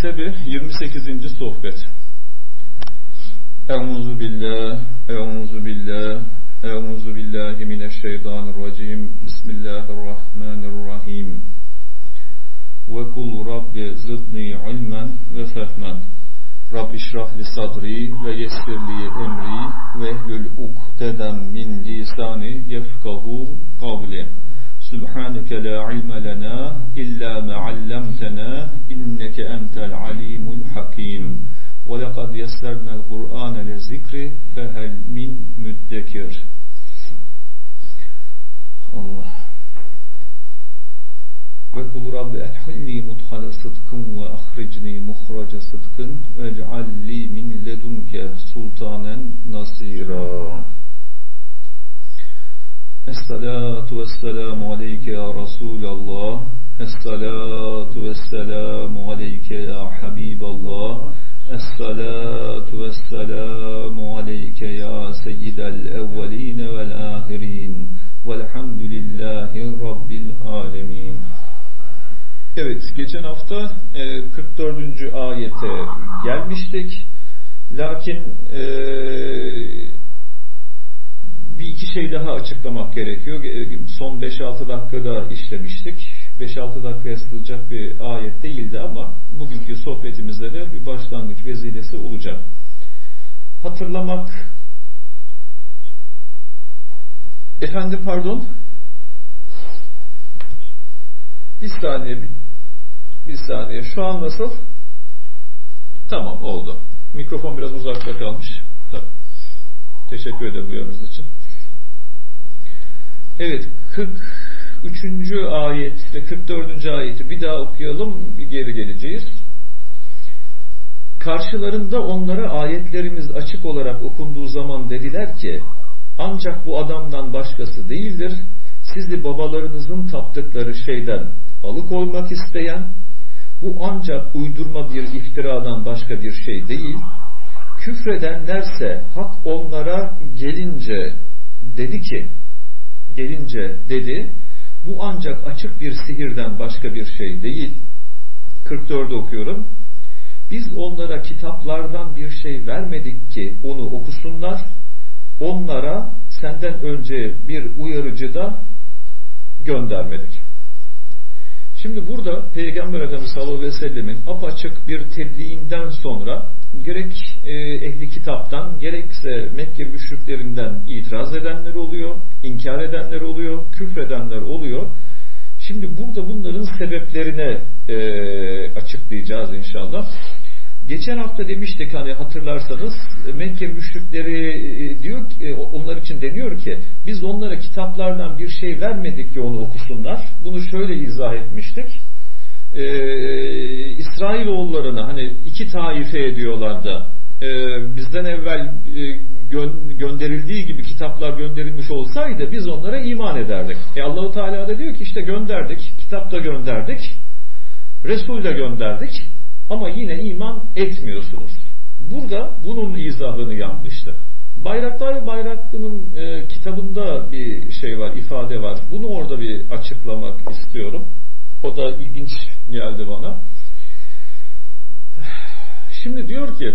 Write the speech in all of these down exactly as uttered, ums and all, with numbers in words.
Sebi yirmi sekizinci sohbet. Euzu billah, euzu billah, euzu billahi mineşşeytanirracim. Bismillahirrahmanirrahim. Ve kul rabbi zidni ilmen ve fehmen. Rabbi şrah li sadri ve yessir li emri ve ehlül ukdeden min lisani yefkahu kavli. Subhaneke la ilme lena illa ma allamtena inneke entel alimul hakim. Ve lekad yessernel Kur'ane le zikri fehel min müddekir. Allah. Ve kul rabbi elhilni mudhala sıdkın ve ahricni muhraca sıdkın ve ec'alli min ledunke sultanen nasira. Esselatu vesselamu aleyke ya Resulallah. Esselatu vesselamu aleyke ya Habiballah. Esselatu vesselamu aleyke ya seyyidel evveline vel ahirin. Velhamdülillahi Rabbil alemin. Evet, geçen hafta kırk dördüncü ayete gelmiştik. Lakin e, bir iki şey daha açıklamak gerekiyor. Son beş altı dakikada işlemiştik. beş altı dakikaya sığacak bir ayet değildi ama bugünkü sohbetimizde de bir başlangıç vesilesi olacak. Hatırlamak... Efendim pardon? Bir saniye, bir, bir saniye. Şu an nasıl? Tamam, oldu. Mikrofon biraz uzakta kalmış. Tabii. Teşekkür ederim uyarınız için. Evet, kırk üçüncü ayet ve kırk dördüncü ayeti bir daha okuyalım, geri geleceğiz. Karşılarında onlara ayetlerimiz açık olarak okunduğu zaman dediler ki, ancak bu adamdan başkası değildir. Sizi babalarınızın taptıkları şeyden alıkoymak isteyen, bu ancak uydurma bir iftiradan başka bir şey değil. Küfredenlerse hak onlara gelince dedi ki, gelince dedi, bu ancak açık bir sihirden başka bir şey değil. kırk dördü okuyorum. Biz onlara kitaplardan bir şey vermedik ki onu okusunlar. Onlara senden önce bir uyarıcı da göndermedik. Şimdi burada Peygamber Efendimiz sallallahu aleyhi ve sellemin apaçık bir tebliğinden sonra gerek e, ehli kitaptan gerekse Mekke müşriklerinden itiraz edenler oluyor, inkar edenler oluyor, küfredenler oluyor. Şimdi burada bunların sebeplerine e, açıklayacağız inşallah. Geçen hafta demiştik, hani hatırlarsanız, Mekke müşrikleri diyor ki, onlar için deniyor ki biz onlara kitaplardan bir şey vermedik ki onu okusunlar. Bunu şöyle izah etmiştik. Ee, İsrailoğullarına hani iki taife ediyorlar da e, bizden evvel e, gö- gönderildiği gibi kitaplar gönderilmiş olsaydı biz onlara iman ederdik. E Allah-u Teala da diyor ki işte gönderdik, kitap da gönderdik, Resul de gönderdik. Ama yine iman etmiyorsunuz. Burada bunun izahını yapmıştı. Bayraktar Bayraklı'nın e, kitabında bir şey var, ifade var. Bunu orada bir açıklamak istiyorum. O da ilginç geldi bana. Şimdi diyor ki,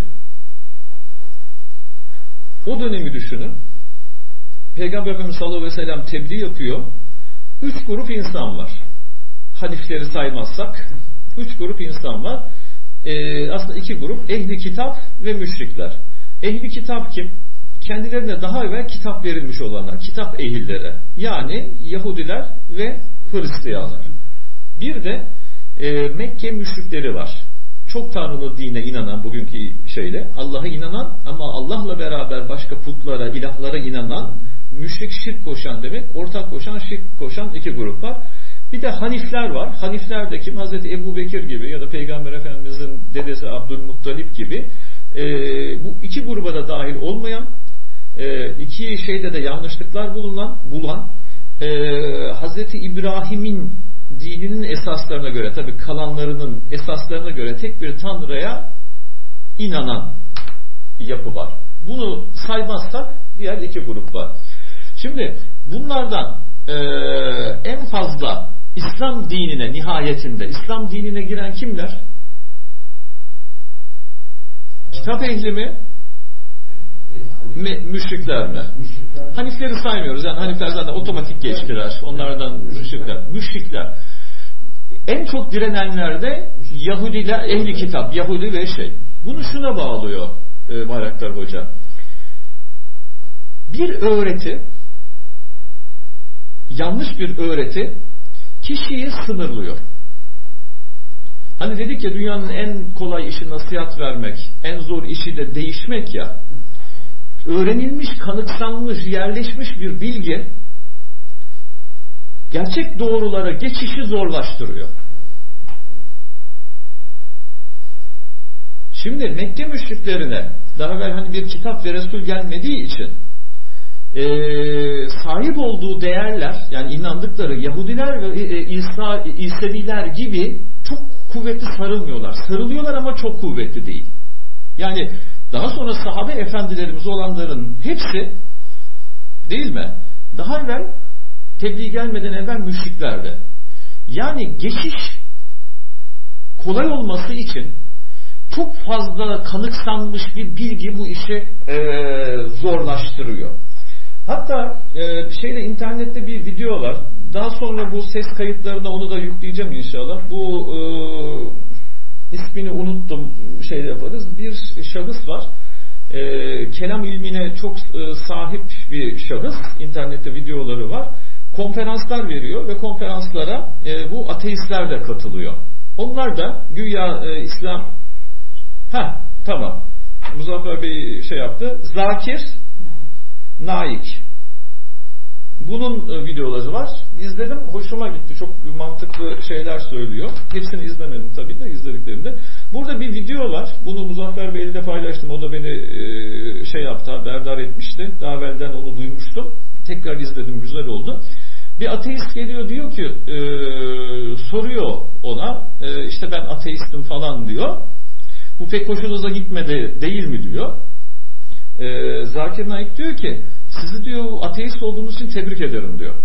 o dönemi düşünün. Peygamber Efendimiz sallallahu aleyhi ve sellem tebliğ yapıyor. Üç grup insan var. Hanifleri saymazsak üç grup insan var. Ee, aslında iki grup, ehli kitap ve müşrikler. Ehli kitap kim? Kendilerine daha evvel kitap verilmiş olanlar, kitap ehilleri, yani Yahudiler ve Hristiyanlar. Bir de e, Mekke müşrikleri var. Çok tanrılı dine inanan, bugünkü şeyle Allah'a inanan ama Allah'la beraber başka putlara, ilahlara inanan, müşrik, şirk koşan demek, ortak koşan, şirk koşan iki grup var. Bir de Hanifler var. Hanifler de kim? Hazreti Ebu Bekir gibi ya da Peygamber Efendimizin dedesi Abdülmuttalip gibi e, bu iki gruba da dahil olmayan, e, iki şeyde de yanlışlıklar bulunan, bulan e, Hazreti İbrahim'in dininin esaslarına göre, tabi kalanlarının esaslarına göre tek bir tanrıya inanan yapı var. Bunu saymazsak diğer iki grup var. Şimdi bunlardan e, en fazla İslam dinine nihayetinde İslam dinine giren kimler? kitap ehli mi? Me, müşrikler mi? Müşrikler. Hanifleri saymıyoruz. Yani Hanifler zaten otomatik geçtiler. Onlardan müşrikler. Müşrikler. En çok direnenler de Yahudiler, ehli kitap, Yahudi ve şey. Bunu şuna bağlıyor e, Bayraktar Hoca. Bir öğreti, yanlış bir öğreti kişiyi sınırlıyor. Hani dedik ya, dünyanın en kolay işi nasihat vermek, en zor işi de değişmek ya. Öğrenilmiş, kanıksanmış, yerleşmiş bir bilgi gerçek doğrulara geçişi zorlaştırıyor. Şimdi Mekke müşriklerine daha evvel hani bir kitap ve Resul gelmediği için e, sahip olduğu değerler, yani inandıkları Yahudiler ve e, İsa, İseviler gibi çok kuvvetli sarılmıyorlar. Sarılıyorlar ama çok kuvvetli değil. Yani daha sonra sahabe efendilerimiz olanların hepsi, değil mi? Daha evvel tebliğ gelmeden evvel müşriklerdi. Yani geçiş kolay olması için çok fazla kanıksanmış bir bilgi bu işi e, zorlaştırıyor. Hatta e, şeyde internette bir video var. Daha sonra bu ses kayıtlarına onu da yükleyeceğim inşallah. Bu e, ismini unuttum, şey yaparız. Bir şahıs var. E, kelam ilmine çok e, sahip bir şahıs. İnternette videoları var. Konferanslar veriyor ve konferanslara e, bu ateistler de katılıyor. Onlar da güya e, İslam ha tamam. Muzaffer Bey şey yaptı. Zakir Naik. Bunun e, videoları var. İzledim. Hoşuma gitti. Çok mantıklı şeyler söylüyor. Hepsini izlemedim tabii de, izlediklerimde. Burada bir video var. Bunu Muzaffer Bey'le de paylaştım. O da beni e, şey yaptı, haberdar etmişti. Daha evvelden onu duymuştum. Tekrar izledim. Güzel oldu. Bir ateist geliyor, diyor ki e, soruyor ona e, işte ben ateistim falan diyor. Bu pek hoşunuza gitmedi değil mi diyor. E, Zakir Naik diyor ki sizi diyor ateist olduğunuz için tebrik ederim diyor.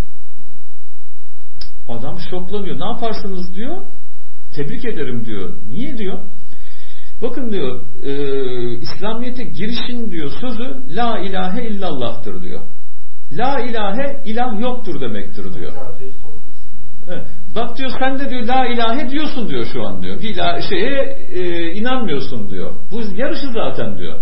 Adam şoklanıyor. Ne yaparsınız diyor. Tebrik ederim diyor. Niye diyor. Bakın diyor e, İslamiyet'e girişin diyor sözü la ilahe illallah'tır diyor. La ilahe ilah yoktur demektir diyor. Evet. Bak diyor sen de diyor la ilahe diyorsun diyor şu an diyor. İla, şeye e, inanmıyorsun diyor. Bu yarışı zaten diyor.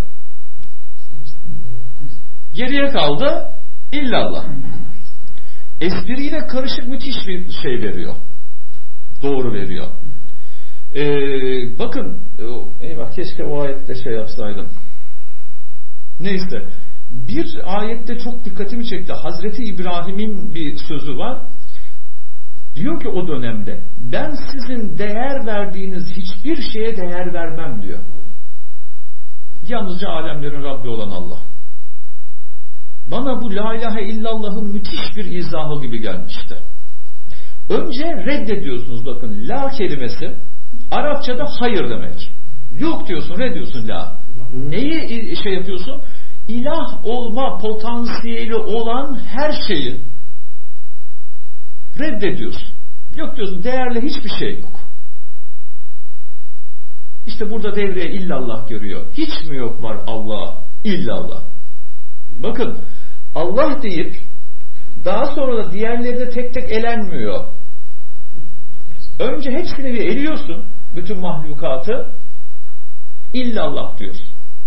Geriye kaldı illallah. Espriyle karışık müthiş bir şey veriyor. Doğru veriyor. Ee, bakın eyvah keşke o ayette şey yapsaydım. Neyse. Bir ayette çok dikkatimi çekti. Hazreti İbrahim'in bir sözü var. Diyor ki o dönemde ben sizin değer verdiğiniz hiçbir şeye değer vermem diyor. Yalnızca alemlerin Rabbi olan Allah. Bana bu la ilahe illallah'ın müthiş bir izahı gibi gelmişti. Önce reddediyorsunuz bakın. La kelimesi Arapçada hayır demek. Yok diyorsun, reddiyorsun la. Neyi şey yapıyorsun? İlah olma potansiyeli olan her şeyi reddediyorsun. Yok diyorsun, değerli hiçbir şey yok. İşte burada devreye illallah görüyor. Hiç mi yok var Allah? İllallah. Bakın Allah deyip daha sonra da diğerleri de tek tek elenmiyor. Önce hepsini bir eliyorsun. Bütün mahlukatı illallah diyorsun.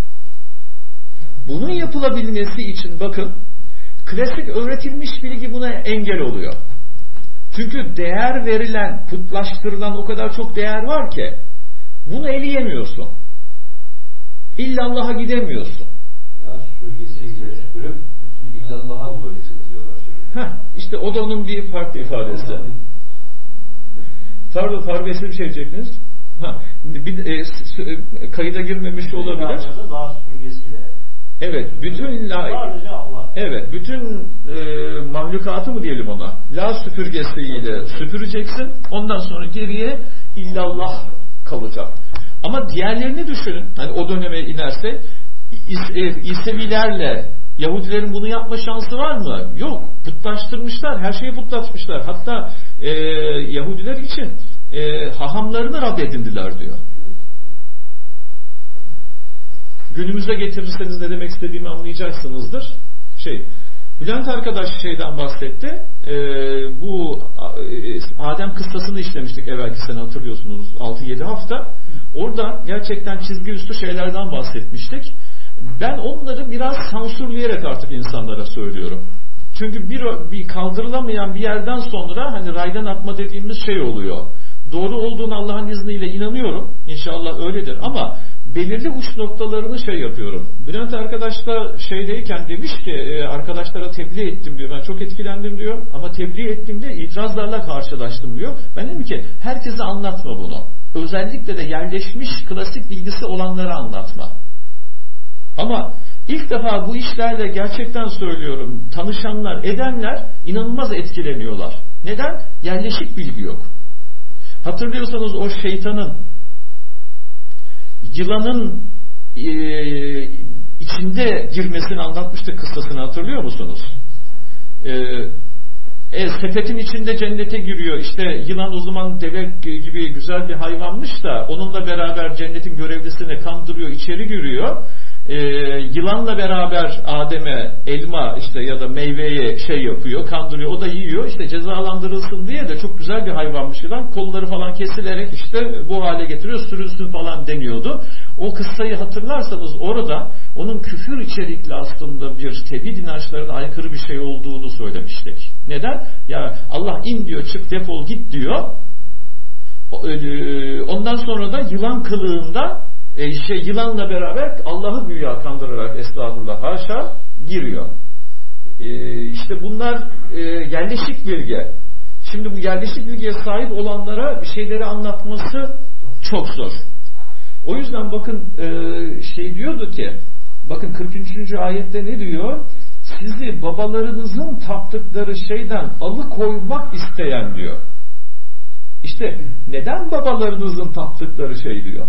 Bunun yapılabilmesi için bakın klasik öğretilmiş bilgi buna engel oluyor. Çünkü değer verilen, putlaştırılan o kadar çok değer var ki bunu eleyemiyorsun. İllallah'a gidemiyorsun. Ya sürgesiyle bölüp illallah'a bulacaksınız diyorlar. Heh, işte o da onun bir farklı ifadesi. Pardon, Faruk bir şey diyecektiniz. Ha, bir, e, e, kayıda girmemiş olabilir. La sürgesiyle. Evet, bütün la, evet, bütün e, mahlukatı mı diyelim ona? La süpürgesiyle süpüreceksin. Ondan sonra geriye illallah kalacak. Ama diğerlerini düşünün. Hani o döneme inerse İsevilerle Yahudilerin bunu yapma şansı var mı? Yok. Putlaştırmışlar. Her şeyi putlaşmışlar. Hatta e, Yahudiler için e, hahamlarını Rab edindiler diyor. günümüze getirirseniz ne demek istediğimi anlayacaksınızdır. Şey, Bülent arkadaş şeyden bahsetti. Ee, bu Adem kıssasını işlemiştik evvelki sene, hatırlıyorsunuz, altı yedi hafta. Orada gerçekten çizgi üstü şeylerden bahsetmiştik. Ben onları biraz sansürleyerek artık insanlara söylüyorum. Çünkü bir, bir kaldırılamayan bir yerden sonra hani raydan atma dediğimiz şey oluyor. Doğru olduğunu Allah'ın izniyle inanıyorum. İnşallah öyledir ama belirli uç noktalarını şey yapıyorum. Bülent arkadaş da şeydeyken demiş ki arkadaşlara tebliğ ettim diyor. Ben çok etkilendim diyor. Ama tebliğ ettiğimde itirazlarla karşılaştım diyor. Ben dedim ki herkese anlatma bunu. Özellikle de yerleşmiş klasik bilgisi olanlara anlatma. Ama ilk defa bu işlerle gerçekten söylüyorum, tanışanlar, edenler inanılmaz etkileniyorlar. Neden? Yerleşik bilgi yok. Hatırlıyorsanız o şeytanın, yılanın e, içinde girmesini anlatmıştık, kıssasını hatırlıyor musunuz? E, e, sepetin içinde cennete giriyor. İşte yılan o zaman deve gibi güzel bir hayvanmış da onunla beraber cennetin görevlisini kandırıyor, içeri giriyor. Ee, yılanla beraber Adem'e elma işte ya da meyveyi şey yapıyor, kandırıyor, o da yiyor, işte cezalandırılsın diye de çok güzel bir hayvanmış yılan, kolları falan kesilerek işte bu hale getiriyor, sürülsün falan deniyordu. O kıssayı hatırlarsanız orada onun küfür içerikli aslında bir tevhid inançlarına aykırı bir şey olduğunu söylemiştik. Neden? Ya Allah in diyor, çık defol git diyor. Ondan sonra da yılan kılığında E şey yılanla beraber Allah'ı güya kandırarak, estağfurullah haşa, giriyor. E işte bunlar e, yerleşik bilgi. Şimdi bu yerleşik bilgiye sahip olanlara bir şeyleri anlatması çok zor. O yüzden bakın e, şey diyordu ki, bakın kırk üçüncü ayette ne diyor? Sizi babalarınızın taptıkları şeyden alıkoymak isteyen diyor. İşte neden babalarınızın taptıkları şey diyor?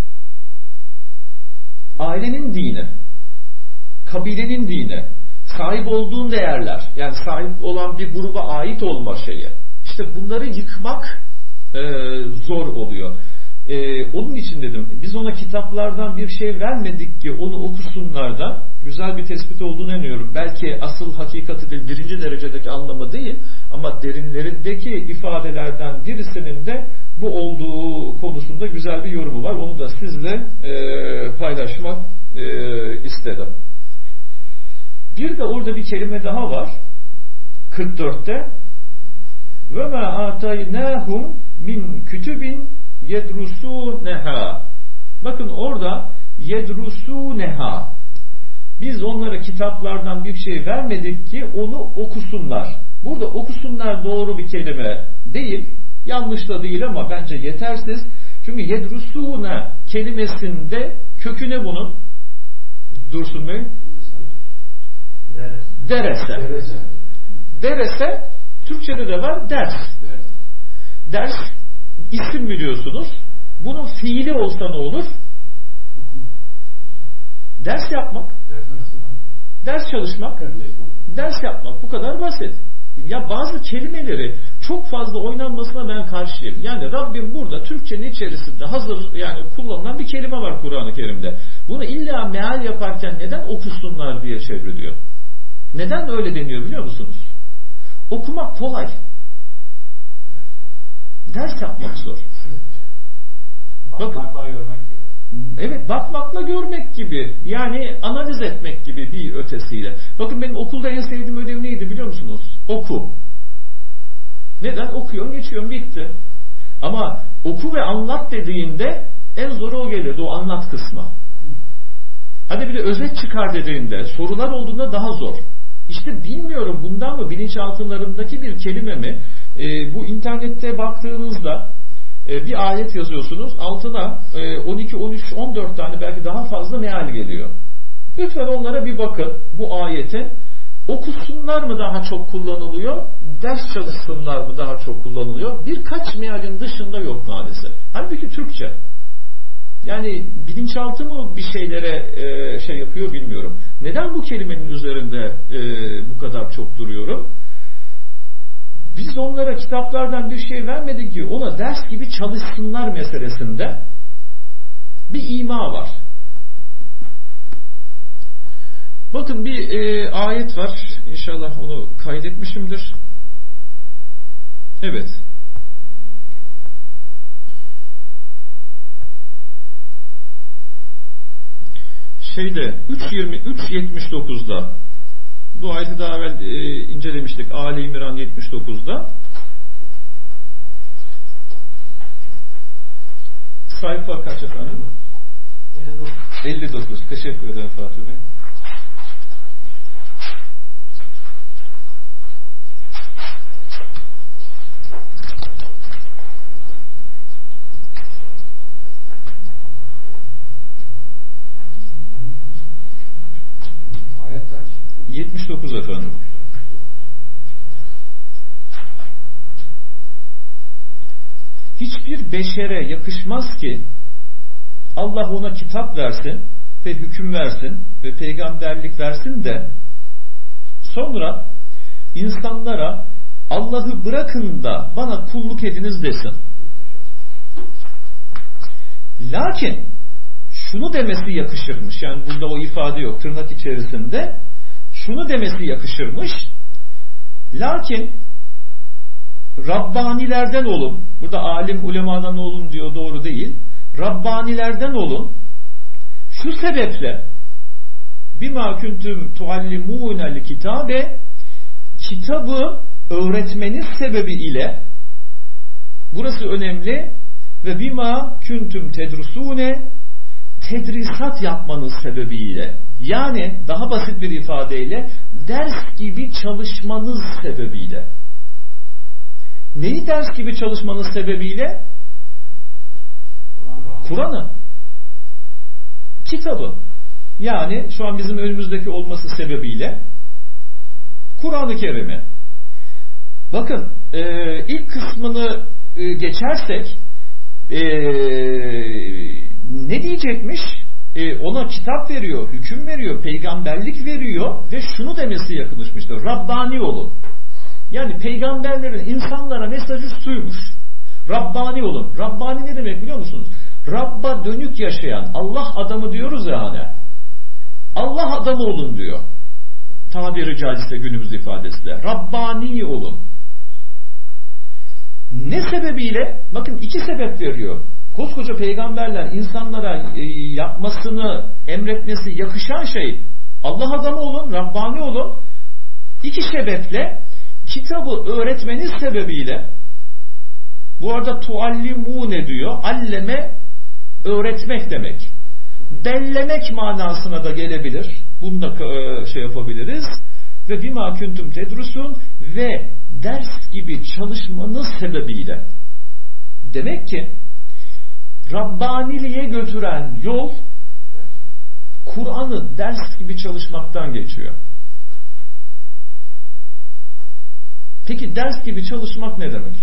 Ailenin dini, kabilenin dini, sahip olduğun değerler, yani sahip olan bir gruba ait olma şeyi. İşte bunları yıkmak e, zor oluyor. E, onun için dedim, biz ona kitaplardan bir şey vermedik ki onu okusunlar da, güzel bir tespit olduğunu inanıyorum. Belki asıl hakikati değil, birinci derecedeki anlamı değil, ama derinlerindeki ifadelerden birisinin de bu olduğu konusunda güzel bir yorumu var. Onu da sizle e, paylaşmak e, istedim. Bir de orada bir kelime daha var. kırk dörtte ve ma ataynahum min kütübin yedrusuneha. Bakın orada yedrusuneha. Biz onlara kitaplardan bir şey vermedik ki onu okusunlar. Burada okusunlar doğru bir kelime değil. Yanlış da değil ama bence yetersiz. Çünkü yedrusune kelimesinde kökü ne bunun? Dursun Bey? Derese. Derese. Derese Türkçe'de de var ders. Ders. Ders isim biliyorsunuz. Bunun fiili olsa ne olur? Ders yapmak. Ders çalışmak. Ders yapmak. Bu kadar basit. Ya bazı kelimeleri çok fazla oynanmasına ben karşıyım. Yani Rabbim burada Türkçenin içerisinde hazır yani kullanılan bir kelime var Kur'an-ı Kerim'de. Bunu illa meal yaparken neden okusunlar diye çevriliyor. Neden öyle deniyor biliyor musunuz? Okumak kolay. Ders yapmak zor. Bakmakla görmek gibi. Evet, bakmakla görmek gibi. Yani analiz etmek gibi bir ötesiyle. Bakın benim okulda en sevdiğim ödev neydi biliyor musunuz? Oku. Neden? Okuyorum, geçiyorum, bitti. Ama oku ve anlat dediğinde en zoru o gelirdi, o anlat kısmı. Hadi bir de özet çıkar dediğinde, sorular olduğunda daha zor. İşte bilmiyorum bundan mı, bilinçaltılarındaki bir kelime mi? E, bu internette baktığınızda e, bir ayet yazıyorsunuz, altına e, on iki, on üç, on dört tane belki daha fazla meal geliyor. Lütfen onlara bir bakın, bu ayete. Okusunlar mı daha çok kullanılıyor, ders çalışsınlar mı daha çok kullanılıyor? Birkaç mealin dışında yok maalesef. Halbuki Türkçe. Yani bilinçaltı mı bir şeylere e, şey yapıyor bilmiyorum. Neden bu kelimenin üzerinde e, bu kadar çok duruyorum? Biz onlara kitaplardan bir şey vermedik ki ona ders gibi çalışsınlar meselesinde bir ima var. Bakın bir e, ayet var. İnşallah onu kaydetmişimdir. Evet. Şeyde üç yirmi üç yetmiş dokuzda bu ayeti daha evvel e, incelemiştik. Ali İmran yetmiş dokuzda. Sayfa kaç efendim? elli dokuz. elli dokuz. Teşekkür ederim Fatih Bey. Ayet kaç? yetmiş dokuz efendim. Hiçbir beşere yakışmaz ki Allah ona kitap versin ve hüküm versin ve peygamberlik versin de sonra insanlara Allah'ı bırakın da bana kulluk ediniz desin. Lakin şunu demesi yakışırmış. Yani burada o ifade yok. Tırnak içerisinde şunu demesi yakışırmış. Lakin Rabbanilerden olun. Burada alim ulemadan olun diyor, doğru değil. Rabbanilerden olun. Şu sebeple bima kuntum tuallimunel kitabe, kitabı öğretmeniz sebebiyle, burası önemli, ve bima kuntum tedrusune, tedrisat yapmanız sebebiyle, yani daha basit bir ifadeyle ders gibi çalışmanız sebebiyle. Neyi ders gibi çalışmanız sebebiyle? Kur'an'ı, kitabı. Yani şu an bizim önümüzdeki olması sebebiyle Kur'an-ı Kerim'i. Bakın e, ilk kısmını e, geçersek e, ne diyecekmiş? E, ona kitap veriyor, hüküm veriyor, peygamberlik veriyor ve şunu demesi yakınmıştır. Rabbani olun. Yani peygamberlerin insanlara mesajı suymuş. Rabbani olun. Rabbani ne demek biliyor musunuz? Rabba dönük yaşayan, Allah adamı diyoruz ya hani. Allah adamı olun diyor. Tabiri caizse günümüz ifadesiyle. Rabbani olun. Ne sebebiyle? Bakın iki sebep veriyor. Koskoca peygamberler insanlara e, yapmasını, emretmesi yakışan şey Allah adamı olun, Rabbani olun. İki sebeple kitabı öğretmeniz sebebiyle, bu arada tuallimune diyor, alleme öğretmek demek. Bellemek manasına da gelebilir. Bunu da e, şey yapabiliriz. Ve bima kuntum tedrusun, ve ders gibi çalışmanız sebebiyle. Demek ki Rabbaniliğe götüren yol Kur'an'ı ders gibi çalışmaktan geçiyor. Peki ders gibi çalışmak ne demek?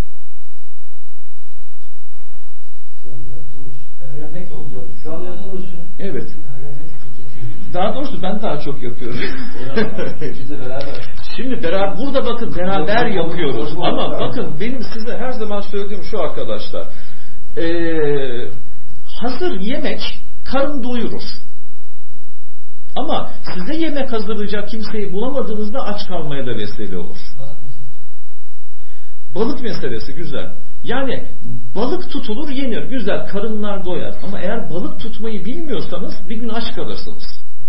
Şu an yaptığımız öğrenmek olacak. Şu an yaptığımız evet. Daha doğrusu ben daha çok yapıyorum. Biz de beraber. Şimdi beraber, burada bakın beraber yapıyoruz. Ama bakın benim size her zaman söylediğim şu arkadaşlar. Ee, hazır yemek karın doyurur. Ama size yemek hazırlayacak kimseyi bulamadığınızda aç kalmaya da vesile olur. Balık meselesi güzel. Yani balık tutulur, yenir, güzel, karınlar doyar. Ama eğer balık tutmayı bilmiyorsanız bir gün aç kalırsınız.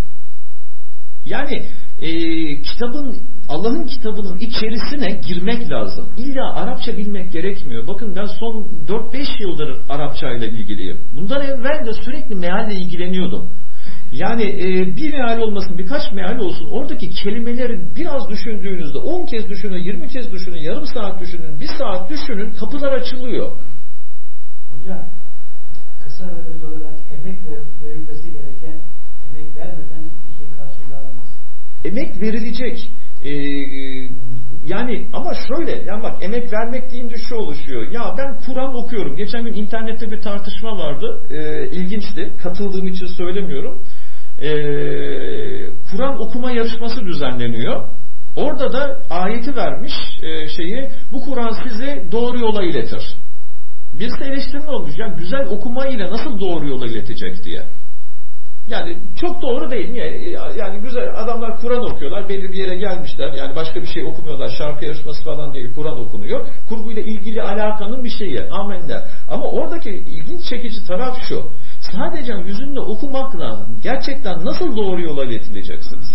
Yani e, kitabın, Allah'ın kitabının içerisine girmek lazım. İlla Arapça bilmek gerekmiyor. Bakın ben son dört beş yıldır Arapça ile ilgiliyim. Bundan evvel de sürekli mealle ilgileniyordum. Yani e, bir meal olmasın, birkaç meal olsun, oradaki kelimeleri biraz düşündüğünüzde on kez düşünün, yirmi kez düşünün, yarım saat düşünün, bir saat düşünün, kapılar açılıyor. Hocam, kısa ve öz olarak emek verilmesi gereken, emek vermeden hiçbir şey karşılığı alamaz. Emek verilecek. Ee, yani ama şöyle, yani bak, emek vermek deyince şu oluşuyor. Ya ben Kur'an okuyorum. Geçen gün internette bir tartışma vardı. Ee, ilginçti. Katıldığım için söylemiyorum. Ee, Kur'an okuma yarışması düzenleniyor. Orada da ayeti vermiş e, şeyi. Bu Kur'an sizi doğru yola iletir. Birisi eleştirme olmuş. Yani güzel okuma ile nasıl doğru yola iletecek diye. Yani çok doğru değil. Niye? Yani güzel adamlar Kur'an okuyorlar. Belli bir yere gelmişler. Yani başka bir şey okumuyorlar. Şarkı yarışması falan değil. Kur'an okunuyor. Kurguyla ilgili alakanın bir şeyi. Amenna. Ama oradaki ilginç çekici taraf şu. Sadece yüzünle okumakla gerçekten nasıl doğru yola iletileceksiniz?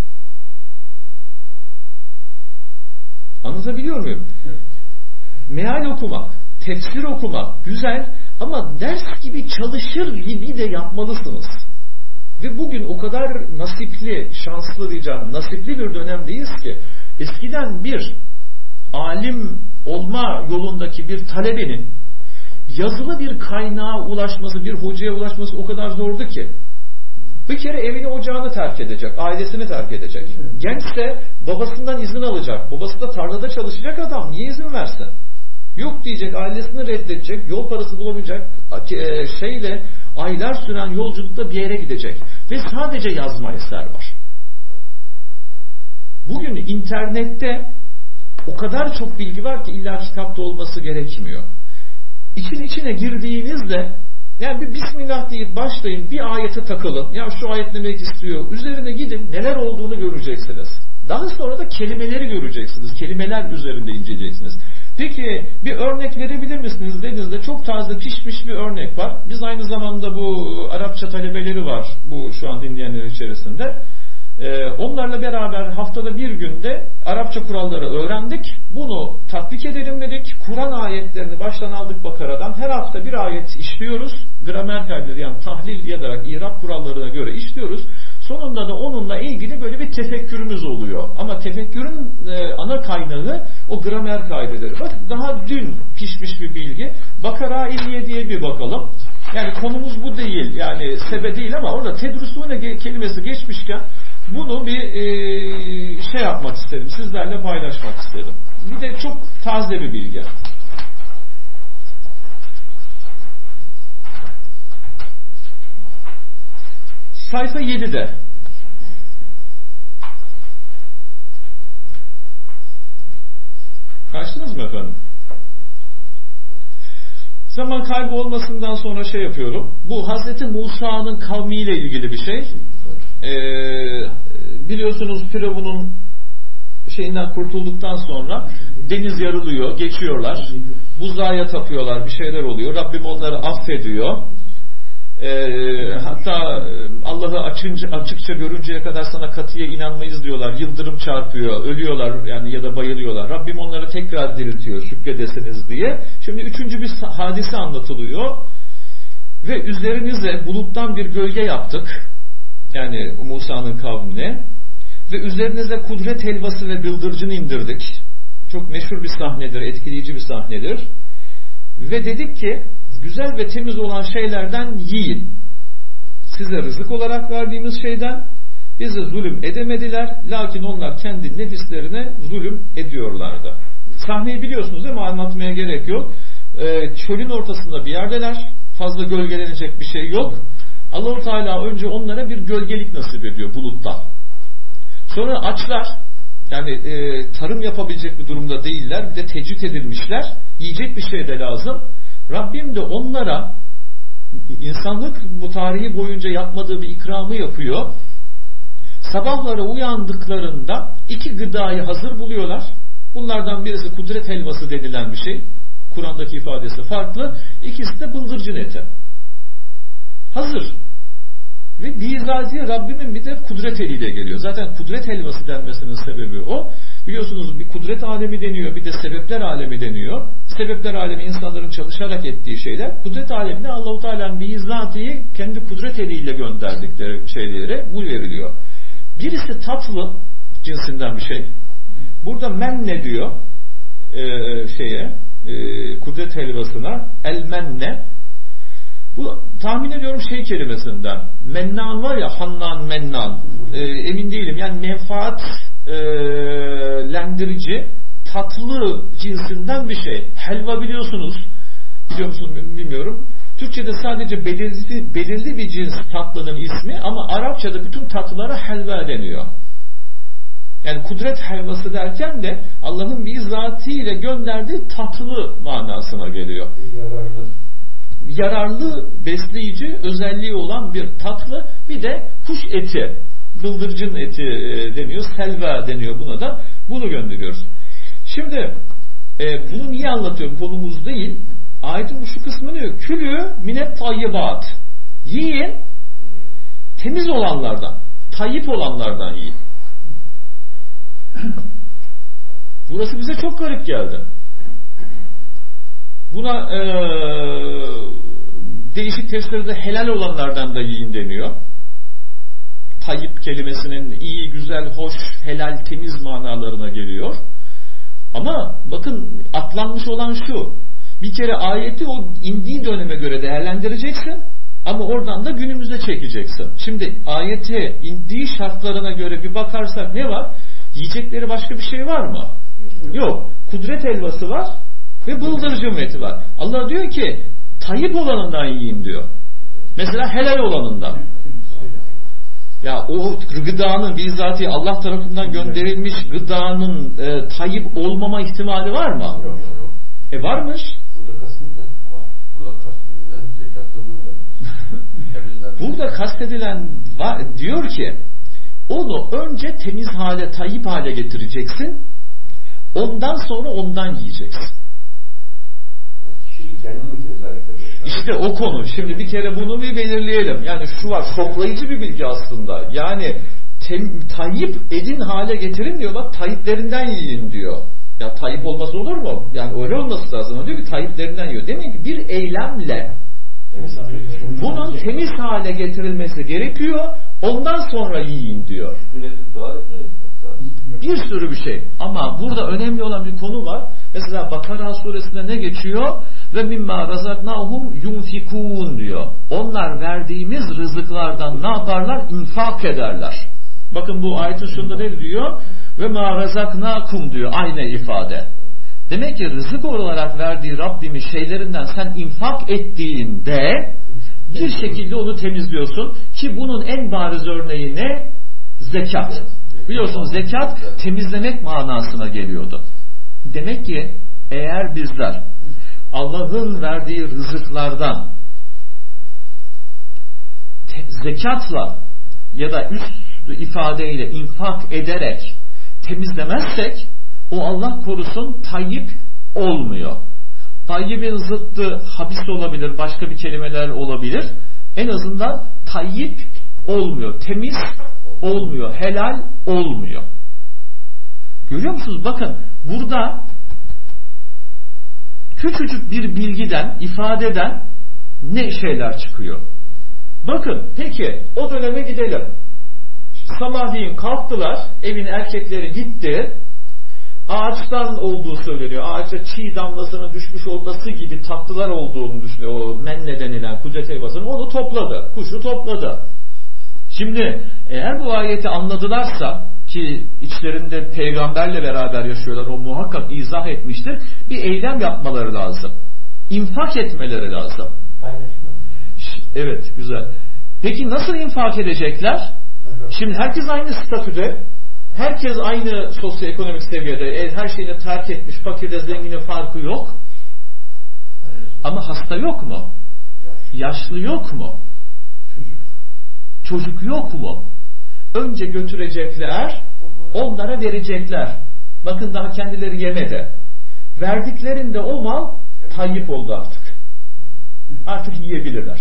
Anlatabiliyor muyum? Evet. Meal okumak, tefsir okumak güzel ama ders gibi çalışır gibi de yapmalısınız. Ve bugün o kadar nasipli, şanslı diyeceğim, nasipli bir dönemdeyiz ki eskiden bir alim olma yolundaki bir talebenin yazılı bir kaynağa ulaşması, bir hocaya ulaşması o kadar zordu ki bir kere evini ocağını terk edecek, ailesini terk edecek. Gençse babasından izin alacak. Babası da tarlada çalışacak adam. Niye izin versin? Yok diyecek, ailesini reddedecek, yol parası bulamayacak, şeyle aylar süren yolculukta bir yere gidecek. Ve sadece yazma eser var. Bugün internette o kadar çok bilgi var ki illa kitapta olması gerekmiyor. İçin içine girdiğinizde yani bir Bismillah deyip başlayın, bir ayete takılın. Ya şu ayet ne demek istiyor? Üzerine gidin, neler olduğunu göreceksiniz. Daha sonra da kelimeleri göreceksiniz. Kelimeler üzerinde inceleyeceksiniz. Peki bir örnek verebilir misiniz dediğinizde çok taze pişmiş bir örnek var. Biz aynı zamanda bu Arapça talebeleri var bu şu an dinleyenler içerisinde. Ee, onlarla beraber haftada bir günde Arapça kuralları öğrendik. Bunu tatbik edelim dedik. Kur'an ayetlerini baştan aldık Bakara'dan. Her hafta bir ayet işliyoruz. Gramer kaydeleri yani tahlil ederek İrab kurallarına göre işliyoruz. Sonunda da onunla ilgili böyle bir tefekkürümüz oluyor. Ama tefekkürün e, ana kaynağı o gramer kaideleri. Bak daha dün pişmiş bir bilgi. Bakara elli yediye bir bakalım. Yani konumuz bu değil. Yani sebe değil ama orada tedrusune kelimesi geçmişken bunu bir e, şey yapmak istedim. Sizlerle paylaşmak istedim. Bir de çok taze bir bilgi. Sayfa yedide kaçtınız mı efendim? Zaman kaybı olmasından sonra şey yapıyorum. Bu Hazreti Musa'nın kavmiyle ilgili bir şey. Ee, biliyorsunuz Firavun'un şeyinden kurtulduktan sonra deniz yarılıyor, geçiyorlar. Buzdağa tapıyorlar, bir şeyler oluyor. Rabbim onları affediyor. Ee, hatta Allah'ı açınca, açıkça görünceye kadar sana katiye inanmayız diyorlar. Yıldırım çarpıyor, ölüyorlar yani ya da bayılıyorlar. Rabbim onları tekrar diriltiyor şükredesiniz diye. Şimdi üçüncü bir hadise anlatılıyor. Ve üzerinize buluttan bir gölge yaptık. Yani Musa'nın kavmine. Ve üzerinize kudret helvası ve bıldırcını indirdik. Çok meşhur bir sahnedir, etkileyici bir sahnedir. Ve dedik ki güzel ve temiz olan şeylerden yiyin. Size rızık olarak verdiğimiz şeyden bize zulüm edemediler. Lakin onlar kendi nefislerine zulüm ediyorlardı. Sahneyi biliyorsunuz değil mi? Anlatmaya gerek yok. Ee, çölün ortasında bir yerdeler. Fazla gölgelenecek bir şey yok. Allah-u Teala önce onlara bir gölgelik nasip ediyor buluttan. Sonra açlar. Yani e, tarım yapabilecek bir durumda değiller. Bir de tecrit edilmişler. Yiyecek bir şey de lazım. Rabbim de onlara insanlık bu tarihi boyunca yapmadığı bir ikramı yapıyor. Sabahlara uyandıklarında iki gıdayı hazır buluyorlar. Bunlardan birisi kudret helvası denilen bir şey. Kur'an'daki ifadesi farklı. İkisi de bıldırcın eti. Hazır. Ve bizatihi Rabbimin bir de kudret eliyle geliyor. Zaten kudret helvası denmesinin sebebi o. Biliyorsunuz bir kudret alemi deniyor, bir de sebepler alemi deniyor. Sebepler alemi insanların çalışarak ettiği şeyler. Kudret alemine Allah-u Teala'nın bizatihi kendi kudret eliyle gönderdikleri şeylere bu veriliyor. Birisi tatlı cinsinden bir şey. Burada menne diyor e, şeye e, kudret helvasına el menne. Bu tahmin ediyorum şey kelimesinden. Mennan var ya, Hannan, Mennan. E, emin değilim. Yani menfaat e, lendirici, tatlı cinsinden bir şey. Helva biliyorsunuz. Biliyor musunuz bilmiyorum. Türkçe'de sadece belirli, belirli bir cins tatlının ismi ama Arapçada bütün tatlılara helva deniyor. Yani kudret helvası derken de Allah'ın bizzatiyle gönderdiği tatlı manasına geliyor. yararlı, besleyici özelliği olan bir tatlı, bir de kuş eti, bıldırcın eti deniyor, selva deniyor buna da, bunu gönderiyoruz. Şimdi e, bunu niye anlatıyorum, konumuz değil. Ayetin şu kısmı diyor, külü minet tayyibat, yiyin temiz olanlardan, tayyip olanlardan yiyin. Burası bize çok garip geldi. Buna e, değişik tefsirde helal olanlardan da yiyin deniyor. Tayyip kelimesinin iyi, güzel, hoş, helal, temiz manalarına geliyor. Ama bakın atlanmış olan şu. Bir kere ayeti o indiği döneme göre değerlendireceksin. Ama oradan da günümüze çekeceksin. Şimdi ayete indiği şartlarına göre bir bakarsak ne var? Yiyecekleri başka bir şey var mı? Yok. Yok. Kudret helvası var ve bıldırcın eti var. Allah diyor ki tayyip olanından yiyin diyor. Mesela helal olanından. Ya o gıdanın bizzati Allah tarafından gönderilmiş gıdanın e, tayyip olmama ihtimali var mı? Yok, yok, yok. E varmış. Burada kastedilen var. Burada kastedilen zekatlarını vermez. Burada kastedilen var, diyor ki onu önce temiz hale, tayyip hale getireceksin. Ondan sonra ondan yiyeceksin. Kişinin kendini mi temiz hale getireceksin? İşte o konu. Şimdi bir kere bunu bir belirleyelim. Yani şu var, şoklayıcı bir bilgi aslında. Yani tem, tayyip edin hale getirin diyor. Bak tayyiplerinden yiyin diyor. Ya tayyip olmaz olur mu? Yani öyle olması lazım. Diyor ki tayyiplerinden yiyor. Demek ki bir eylemle bunun temiz hale getirilmesi gerekiyor. Ondan sonra yiyin diyor. Bir sürü bir şey. Ama burada önemli olan bir konu var. Mesela Bakara suresinde ne geçiyor? Ve mimma razaknahum yunfikun diyor. Onlar verdiğimiz rızıklardan ne yaparlar? İnfak ederler. Bakın bu ayetin sonunda ne diyor? Ve ma razaknakum diyor. Aynı ifade. Demek ki rızık olarak verdiği Rabbimin şeylerinden sen infak ettiğinde bir şekilde onu temizliyorsun. Ki bunun en bariz örneği ne? Zekat. Biliyorsunuz zekat temizlemek manasına geliyordu. Demek ki eğer bizler Allah'ın verdiği rızıklardan zekatla ya da üst ifadeyle infak ederek temizlemezsek o Allah korusun tayyip olmuyor. Tayyibin zıttı habis olabilir, başka bir kelimeler olabilir. En azından tayyip olmuyor, temiz olmuyor, helal olmuyor. Görüyor musunuz? Bakın burada küçücük bir bilgiden, ifadeden ne şeyler çıkıyor. Bakın peki o döneme gidelim. Sabahleyin kalktılar, evin erkekleri gitti. Ağaçtan olduğu söyleniyor. Ağaçta çiğ damlasının düşmüş olması gibi tatlılar olduğunu düşünüyor. O menne denilen kudret helvasının, onu topladı. Kuşu topladı. Şimdi eğer bu ayeti anladılarsa, ki içlerinde peygamberle beraber yaşıyorlar, o muhakkak izah etmiştir, bir eylem yapmaları lazım. İnfak etmeleri lazım. Evet, güzel. Peki nasıl infak edecekler? Şimdi herkes aynı statüde, herkes aynı sosyoekonomik seviyede, her şeyini terk etmiş, fakirle zenginin farkı yok. Ama hasta yok mu? Yaşlı yok mu? Çocuk yok mu? Önce götürecekler, onlara verecekler. Bakın daha kendileri yemedi. Verdiklerinde o mal tayyip oldu artık. Artık yiyebilirler.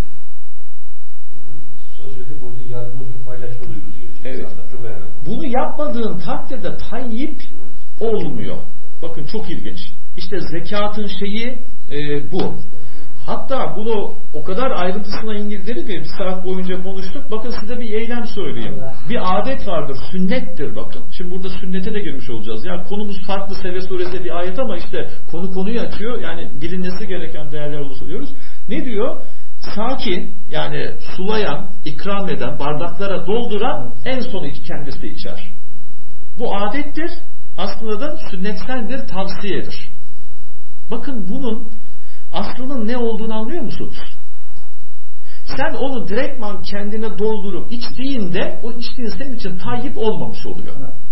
Sosyolojik boyunca yardımcı paylaşma duygusu gelişiyor. Evet. Çok önemli. Bunu yapmadığın takdirde tayyip olmuyor. Bakın çok ilginç. İşte zekatın şeyi e, bu. Hatta bunu o kadar ayrıntısına indirdik ki bir saat boyunca konuştuk. Bakın size bir eylem söyleyeyim. Bir adet vardır, sünnettir bakın. Şimdi burada sünnete de girmiş olacağız. Ya konumuz farklı, Seve Suresi'de bir ayet ama işte konu konuyu açıyor. Yani bilinmesi gereken değerler oluyoruz. Ne diyor? Sakin, yani sulayan, ikram eden, bardaklara dolduran en son iki kendisi içer. Bu adettir. Aslında da sünnetsel bir tavsiyedir. Bakın bunun aslının ne olduğunu anlıyor musunuz? Sen onu direktman kendine doldurup içtiğinde o içtiğin senin için tayyip olmamış oluyor.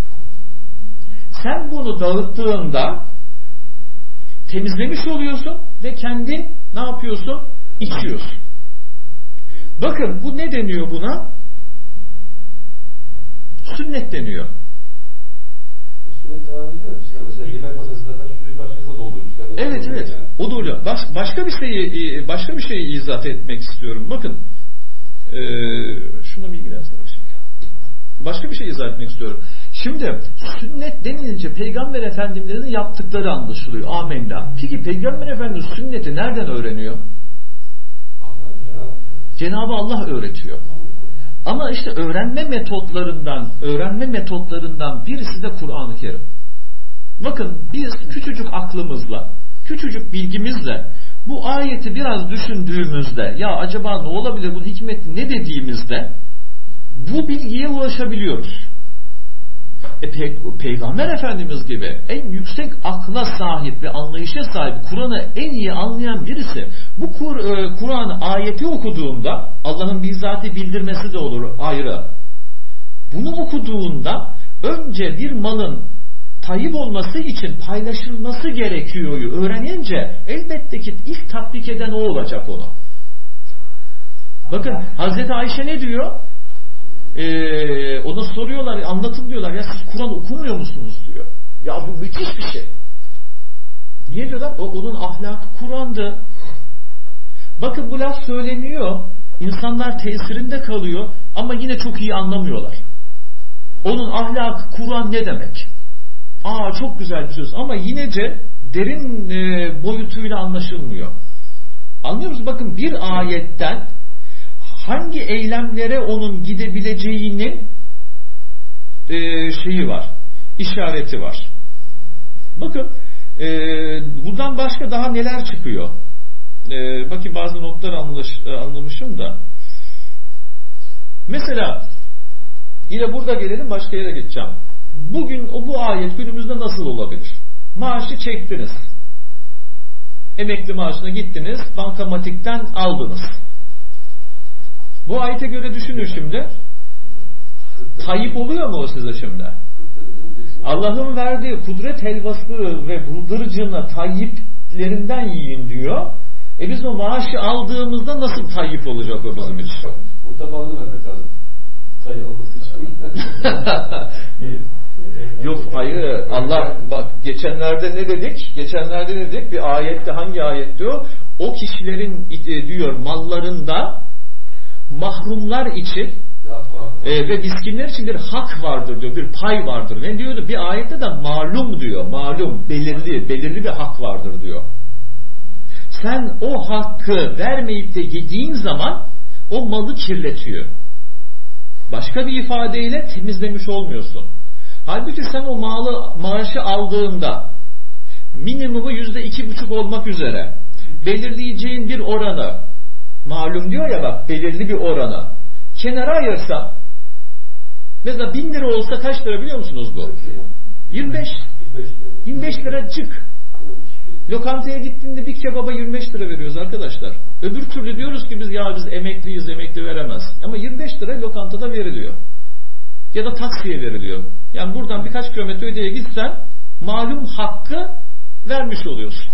Sen bunu dağıttığında temizlemiş oluyorsun ve kendin ne yapıyorsun? içiyorsun. Bakın bu ne deniyor buna? Sünnet deniyor. Sünnet devam ediyor. Mesela yemek masasında ben suyu başkasına dolduruyoruz. Evet evet. Yani. O da öyle. Baş, başka bir şeyi başka bir şeyi izah etmek istiyorum. Bakın. Ee, şuna bilgilensene şey. Başka bir şey izah etmek istiyorum. Şimdi sünnet denilince Peygamber Efendimiz'in yaptıkları anlaşılıyor. Amenna. Peki Peygamber Efendimiz sünneti nereden öğreniyor? Cenab-ı Allah öğretiyor. Ama işte öğrenme metotlarından, öğrenme metotlarından birisi de Kur'an-ı Kerim. Bakın biz küçücük aklımızla, küçücük bilgimizle bu ayeti biraz düşündüğümüzde, ya acaba ne olabilir, bunun hikmeti ne dediğimizde bu bilgiye ulaşabiliyoruz. E, Pey- Peygamber Efendimiz gibi en yüksek akla sahip ve anlayışa sahip, Kur'an'ı en iyi anlayan birisi bu Kur, e, Kur'an ayeti okuduğunda, Allah'ın bizzati bildirmesi de olur ayrı, bunu okuduğunda önce bir malın tayyip olması için paylaşılması gerekiyor öğrenince elbette ki ilk tatbik eden o olacak onu. Bakın Hazreti Ayşe ne diyor? Ee, ona soruyorlar, anlatın diyorlar, ya siz Kur'an okumuyor musunuz diyor. Ya bu müthiş bir şey. Niye diyorlar? O, onun ahlakı Kur'an'dı. Bakın bu laf söyleniyor, insanlar tesirinde kalıyor ama yine çok iyi anlamıyorlar. Onun ahlakı Kur'an ne demek? Aa çok güzel bir söz ama yine de derin e, boyutuyla anlaşılmıyor. Anlıyor musunuz? Bakın bir ayetten hangi eylemlere onun gidebileceğinin e, şeyi var, işareti var. Bakın e, buradan başka daha neler çıkıyor? E, bakın bazı notları anlaş, anlamışım da. Mesela yine burada gelelim, başka yere geçeceğim. Bugün o bu ayet günümüzde nasıl olabilir? Maaşı çektiniz. Emekli maaşına gittiniz, bankamatikten aldınız. Bu ayete göre düşünün şimdi. Tayyip oluyor mu o size şimdi? Allah'ın verdiği kudret helvası ve bıldırcına tayyiplerinden yiyin diyor. E biz o maaşı aldığımızda nasıl tayyip olacak o bizim için? Bu tabağını vermek lazım. Tayyip olması için. Yok hayır. Allah bak geçenlerde ne dedik? Geçenlerde ne dedik? Bir ayette, hangi ayet diyor? O kişilerin diyor mallarında mahrumlar için e, ve miskinler için bir hak vardır diyor, bir pay vardır. Ne diyordu? Bir ayette de malum diyor, malum, belirli, belirli bir hak vardır diyor. Sen o hakkı vermeyip de yediğin zaman o malı kirletiyor. Başka bir ifadeyle temizlemiş olmuyorsun. Halbuki sen o malı, maaşı aldığında minimumu yüzde iki buçuk olmak üzere belirleyeceğin bir oranı, malum diyor ya bak, belirli bir oranı kenara ayırsa, mesela bin lira olsa kaç lira biliyor musunuz bu? yirmi beş yirmi beş liracık. Lokantaya gittiğinde bir kebaba yirmi beş lira veriyoruz arkadaşlar. Öbür türlü diyoruz ki biz ya biz emekliyiz, emekli veremez. Ama yirmi beş lira lokantada veriliyor. Ya da taksiye veriliyor. Yani buradan birkaç kilometre öteye gitsen malum hakkı vermiş oluyorsun.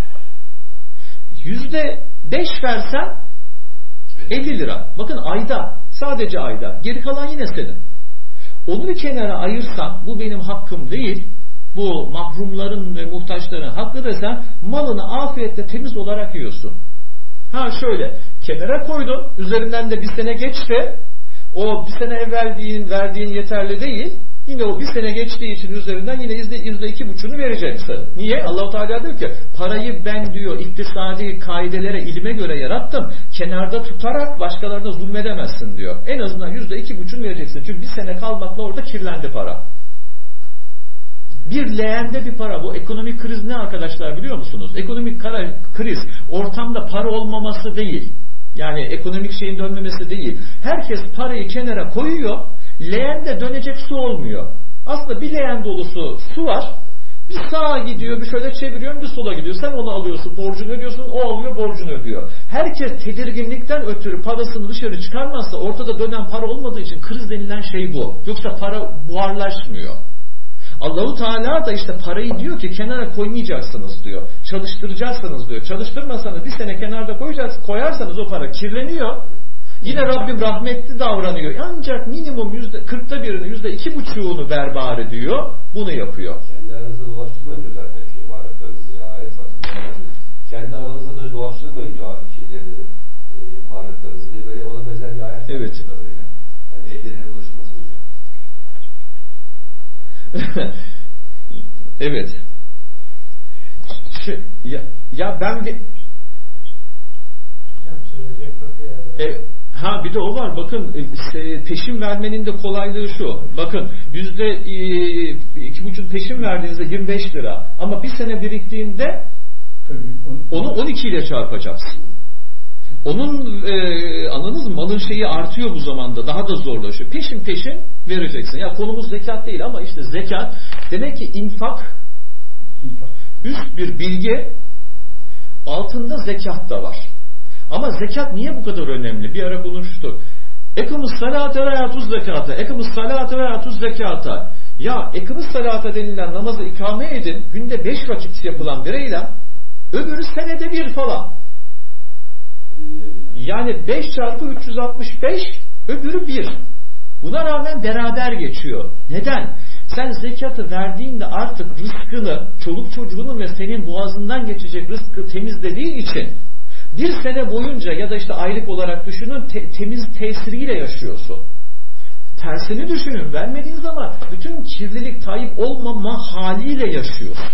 Yüzde beş versen elli lira. Bakın ayda, sadece ayda. Geri kalan yine senin. Onu bir kenara ayırsan, bu benim hakkım değil, bu mahrumların ve muhtaçların hakkı desen, malını afiyetle temiz olarak yiyorsun. Ha şöyle, kenara koydun, üzerinden de bir sene geçti, o bir sene evvel verdiğin, verdiğin yeterli değil, yine o bir sene geçtiği için üzerinden yine yüzde iki buçuğunu vereceksin. Niye? Allah-u Teala diyor ki, parayı ben diyor iktisadi kaidelere, ilime göre yarattım, kenarda tutarak başkalarına zulmedemezsin diyor. En azından yüzde iki buçuğunu vereceksin. Çünkü bir sene kalmakla orada kirlendi para. Bir leğende bir para. Bu ekonomik kriz ne arkadaşlar biliyor musunuz? Ekonomik kriz ortamda para olmaması değil. Yani ekonomik şeyin dönmemesi değil. Herkes parayı kenara koyuyor. Leğende dönecek su olmuyor. Aslında bir leğen dolusu su var. Bir sağa gidiyor, bir şöyle çeviriyorsun, bir sola gidiyor. Sen onu alıyorsun, borcunu ödüyorsun, o alıyor, borcunu ödüyor. Herkes tedirginlikten ötürü parasını dışarı çıkarmazsa ortada dönen para olmadığı için kriz denilen şey bu. Yoksa para buharlaşmıyor. Allahu Teala da işte parayı diyor ki kenara koymayacaksınız diyor. Çalıştıracaksınız diyor. Çalıştırmasanız bir sene kenarda koyacaksınız, koyarsanız o para kirleniyor. Yine Rabbim rahmetli davranıyor. Ancak minimum yüzde kırkta birini, yüzde iki buçuğunu ver bari diyor. Bunu yapıyor. Kendi aranızda dolaştırmayın diyor zaten şey, varlıklarınızı ya, ayet var. Kendi aranızda da dolaştırmayın diyor şeyleri, e, varlıklarınızı diye böyle ona benzer bir ayet var. Evet. Yani ellerine ulaşmasın diyor. Evet. Şu, ya, ya ben bir e, ha bir de o var. Bakın e, peşin vermenin de kolaylığı şu. Bakın yüzde e, iki buçuk peşin verdiğinizde yirmi beş lira. Ama bir sene biriktiğinde onu on iki ile çarpacaksın. Onun e, anladınız mı? Malın şeyi artıyor bu zamanda. Daha da zorlaşıyor. Peşin peşin vereceksin. Ya konumuz zekat değil ama işte zekat demek ki infak üst bir bilgi, altında zekat da var. Ama zekat niye bu kadar önemli? Bir ara konuştuk. Ekımız salate ve atuz zekata. Ekımız salate ve atuz zekata. Ya ekımız salate denilen namazı ikame edin. Günde beş vakit yapılan bireyla öbürü senede bir falan. Yani beş çarpı üç yüz altmış beş, öbürü bir. Buna rağmen beraber geçiyor. Neden? Sen zekatı verdiğinde artık rızkını, çoluk çocuğunun ve senin boğazından geçecek rızkı temizlediği için bir sene boyunca ya da işte aylık olarak düşünün te- temiz tesiriyle yaşıyorsun. Tersini düşünün, vermediğin zaman bütün kirlilik, tayyip olmama haliyle yaşıyorsun.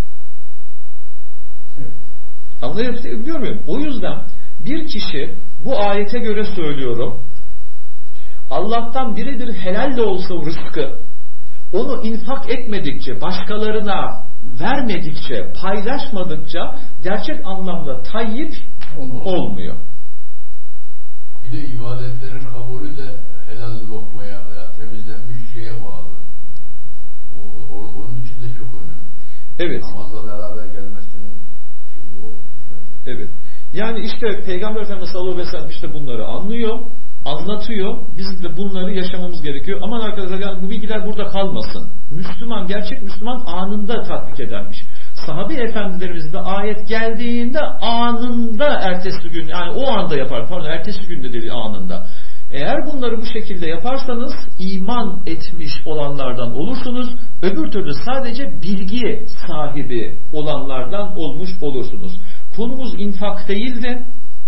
Evet. Anlayabiliyor muyum? O yüzden bir kişi, bu ayete göre söylüyorum, Allah'tan biridir helal de olsa o rızkı, onu infak etmedikçe, başkalarına vermedikçe, paylaşmadıkça gerçek anlamda tayyip olmuyor. Bir de ibadetlerin kabulü de helal lokmaya veya temizlenmiş şeye bağlı. O, o, onun için de çok önemli. Evet. Namazla beraber gelmesinin şeyi o. Evet. Yani işte Peygamber Efendimiz sallallahu aleyhi ve sellem işte bunları anlıyor, anlatıyor. Biz de bunları yaşamamız gerekiyor. Aman arkadaşlar, yani bu bilgiler burada kalmasın. Müslüman, gerçek Müslüman anında tatbik edermiş. Sahabe efendilerimiz de ayet geldiğinde anında ertesi gün, yani o anda yapar. Pardon, ertesi günde dedi anında. Eğer bunları bu şekilde yaparsanız iman etmiş olanlardan olursunuz. Öbür türlü sadece bilgi sahibi olanlardan olmuş olursunuz. Konumuz infak değildi.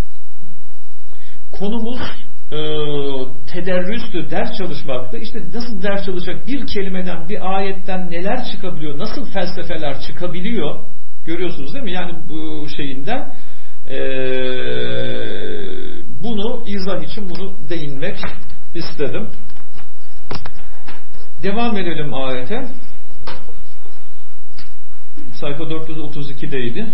Konumuz e, tederrüstü, ders çalışmaktı. İşte nasıl ders çalışacak, bir kelimeden, bir ayetten neler çıkabiliyor, nasıl felsefeler çıkabiliyor görüyorsunuz değil mi? Yani bu şeyinden e, bunu izah için bunu değinmek istedim. Devam edelim ayete. Sayfa dört yüz otuz iki'deydi.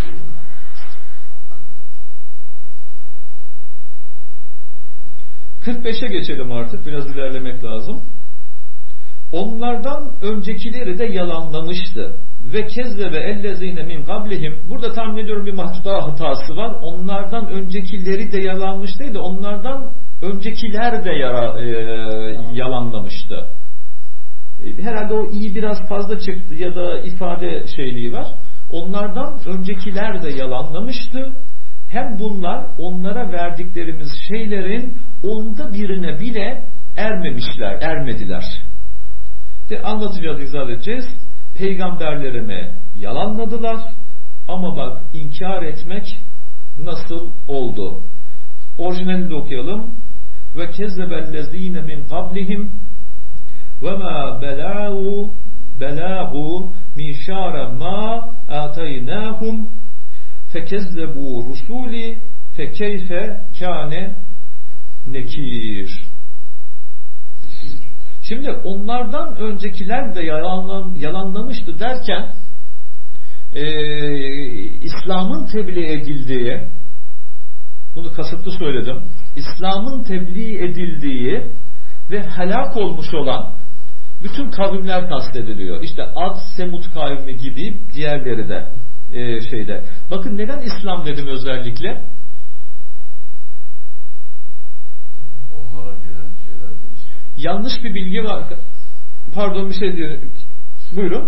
kırk beş'e geçelim artık. Biraz ilerlemek lazım. Onlardan öncekileri de yalanlamıştı. Ve kezzebe ellezine min kablihim. Burada tahmin ediyorum bir mahtuta hatası var. Onlardan öncekileri de yalanmış değil de onlardan öncekiler de yara, e, yalanlamıştı. Herhalde o iyi biraz fazla çıktı ya da ifade şeyliği var. Onlardan öncekiler de yalanlamıştı. Hem bunlar onlara verdiklerimiz şeylerin onda birine bile ermemişler, ermediler. De anlatacağız, izah edeceğiz. Peygamberlerime yalanladılar ama bak inkar etmek nasıl oldu? Orijinalini de okuyalım. Ve kezzebellezine min qablihim ve ma belâhu belâhu min şâre ma âteynâhum fekezzebu rusuli fekeyfe kâne nekir. Şimdi onlardan öncekiler de yalanlam, yalanlamıştı derken e, İslam'ın tebliğ edildiği, bunu kasıtlı söyledim, İslam'ın tebliğ edildiği ve helak olmuş olan bütün kavimler kastediliyor. İşte Ad, Semud kavmi gibi diğerleri de e, şeyde. Bakın neden İslam dedim özellikle? Onlara gelen şeyler de İslam. Yanlış bir bilgi var. Pardon bir şey diyorum. Buyurun.